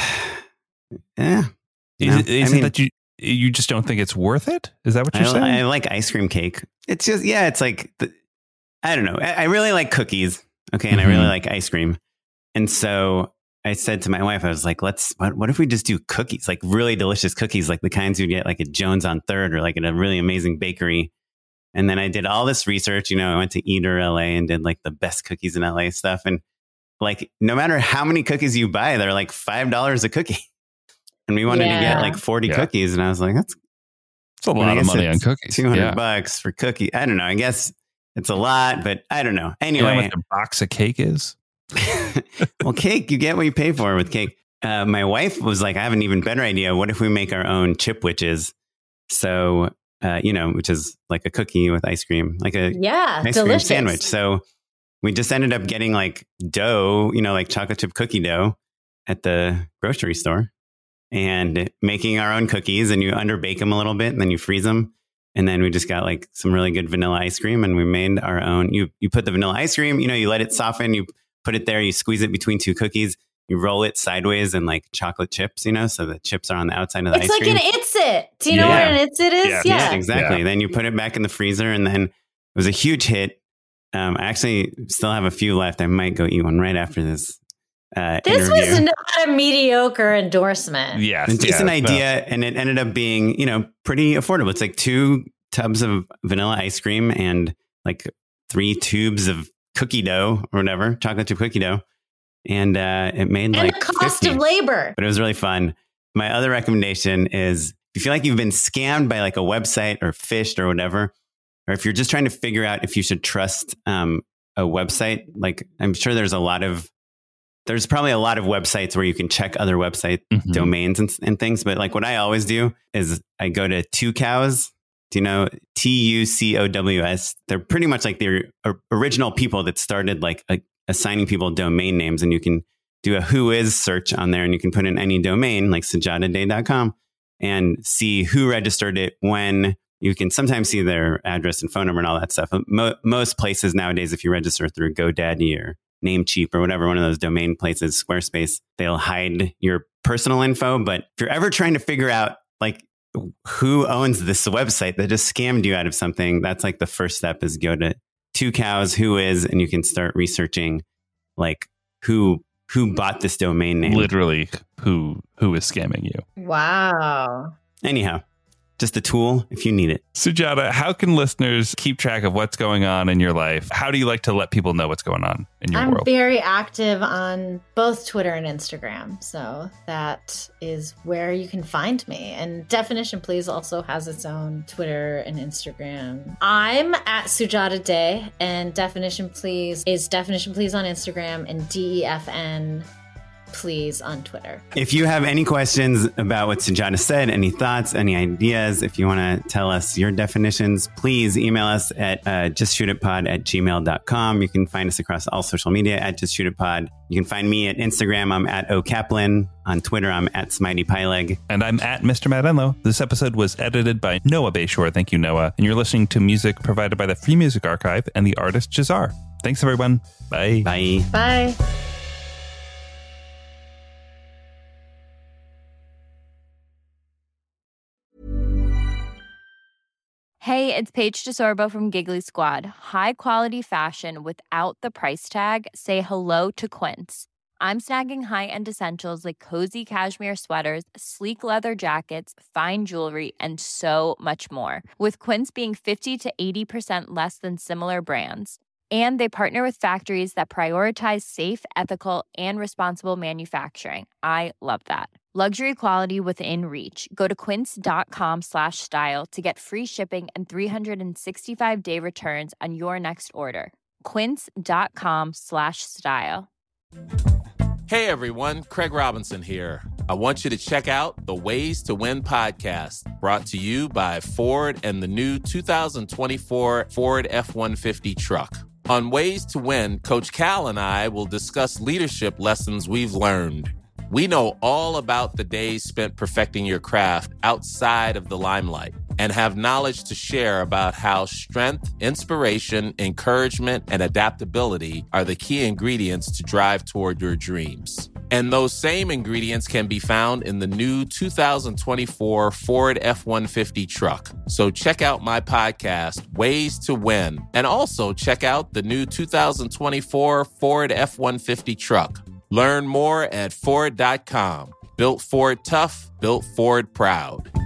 Speaker 3: Yeah.
Speaker 2: Is it that you just don't think it's worth it? Is that what you're saying?
Speaker 3: I like ice cream cake. It's just, it's like, I don't know. I really like cookies. Okay. And I really like ice cream. And so I said to my wife, I was like, what if we just do cookies, like really delicious cookies, like the kinds you get like at Jones on 3rd or like at a really amazing bakery. And then I did all this research, I went to Eater LA and did like the best cookies in LA stuff. And like, no matter how many cookies you buy, they're like $5 a cookie. And we wanted to get like 40 cookies. And I was like, that's
Speaker 2: a lot of money on cookies.
Speaker 3: $200 for cookie. I don't know. I guess it's a lot, but I don't know. Anyway,
Speaker 2: you know what a box of cake is?
Speaker 3: Well, cake, you get what you pay for with cake. My wife was like, I have an even better idea. What if we make our own chipwiches? So, which is like a cookie with ice cream, like a ice cream sandwich. So we just ended up getting like dough, like chocolate chip cookie dough at the grocery store and making our own cookies, and you underbake them a little bit and then you freeze them. And then we just got like some really good vanilla ice cream, and we made our own. You put the vanilla ice cream, you let it soften, you put it there, you squeeze it between 2 cookies, you roll it sideways in like chocolate chips, so the chips are on the outside of the ice cream.
Speaker 10: It's like an It's-It. Do you know what an It's-It is?
Speaker 3: Yeah, exactly. Yeah. Then you put it back in the freezer, and then it was a huge hit. I actually still have a few left. I might go eat one right after this
Speaker 10: This
Speaker 3: interview.
Speaker 10: was not a mediocre endorsement.
Speaker 2: Yes.
Speaker 3: It's just an idea, and it ended up being, pretty affordable. It's like 2 tubs of vanilla ice cream and like 3 tubes of cookie dough or whatever, chocolate chip cookie dough. And it made like
Speaker 10: the cost
Speaker 3: 50,
Speaker 10: of labor.
Speaker 3: but it was really fun. My other recommendation is if you feel like you've been scammed by like a website or phished or whatever, or if you're just trying to figure out if you should trust a website, like I'm sure there's probably a lot of websites where you can check other website domains and things. But like what I always do is I go to 2Cows. Do you know TUCOWS? They're pretty much like the original people that started like assigning people domain names, and you can do a who is search on there, and you can put in any domain like sujataday.com and see who registered it when. You can sometimes see their address and phone number and all that stuff. Most places nowadays, if you register through GoDaddy or Namecheap or whatever, one of those domain places, Squarespace, they'll hide your personal info. But if you're ever trying to figure out like who owns this website that just scammed you out of something, that's like the first step is go to 2Cows, who is, and you can start researching like who bought this domain name.
Speaker 2: Literally, who is scamming you.
Speaker 10: Wow.
Speaker 3: Anyhow, just a tool if you need it.
Speaker 2: Sujata, how can listeners keep track of what's going on in your life? How do you like to let people know what's going on in your world?
Speaker 10: I'm very active on both Twitter and Instagram. So that is where you can find me. And Definition Please also has its own Twitter and Instagram. I'm at Sujata Day, and Definition Please is Definition Please on Instagram and DEFN please on Twitter.
Speaker 3: If you have any questions about what Sujata said, any thoughts, any ideas, if you want to tell us your definitions, please email us at justshootitpod@gmail.com. You can find us across all social media at justshootitpod. You can find me at Instagram. I'm at okaplan. On Twitter, I'm at SmiteyPyleg.
Speaker 2: And I'm at Mr. Matt Enlow. This episode was edited by Noah Bayshore. Thank you, Noah. And you're listening to music provided by the Free Music Archive and the artist Jazar. Thanks, everyone. Bye.
Speaker 3: Bye.
Speaker 10: Bye.
Speaker 11: Hey, it's Paige DeSorbo from Giggly Squad. High quality fashion without the price tag. Say hello to Quince. I'm snagging high-end essentials like cozy cashmere sweaters, sleek leather jackets, fine jewelry, and so much more. With Quince being 50 to 80% less than similar brands. And they partner with factories that prioritize safe, ethical, and responsible manufacturing. I love that. Luxury quality within reach. Go to quince.com/style to get free shipping and 365-day returns on your next order. Quince.com/style.
Speaker 12: Hey everyone, Craig Robinson here. I want you to check out the Ways to Win podcast, brought to you by Ford and the new 2024 Ford F-150 truck. On Ways to Win, Coach Cal and I will discuss leadership lessons we've learned. We know all about the days spent perfecting your craft outside of the limelight and have knowledge to share about how strength, inspiration, encouragement, and adaptability are the key ingredients to drive toward your dreams. And those same ingredients can be found in the new 2024 Ford F-150 truck. So check out my podcast, Ways to Win, and also check out the new 2024 Ford F-150 truck. Learn more at Ford.com. Built Ford tough, built Ford proud.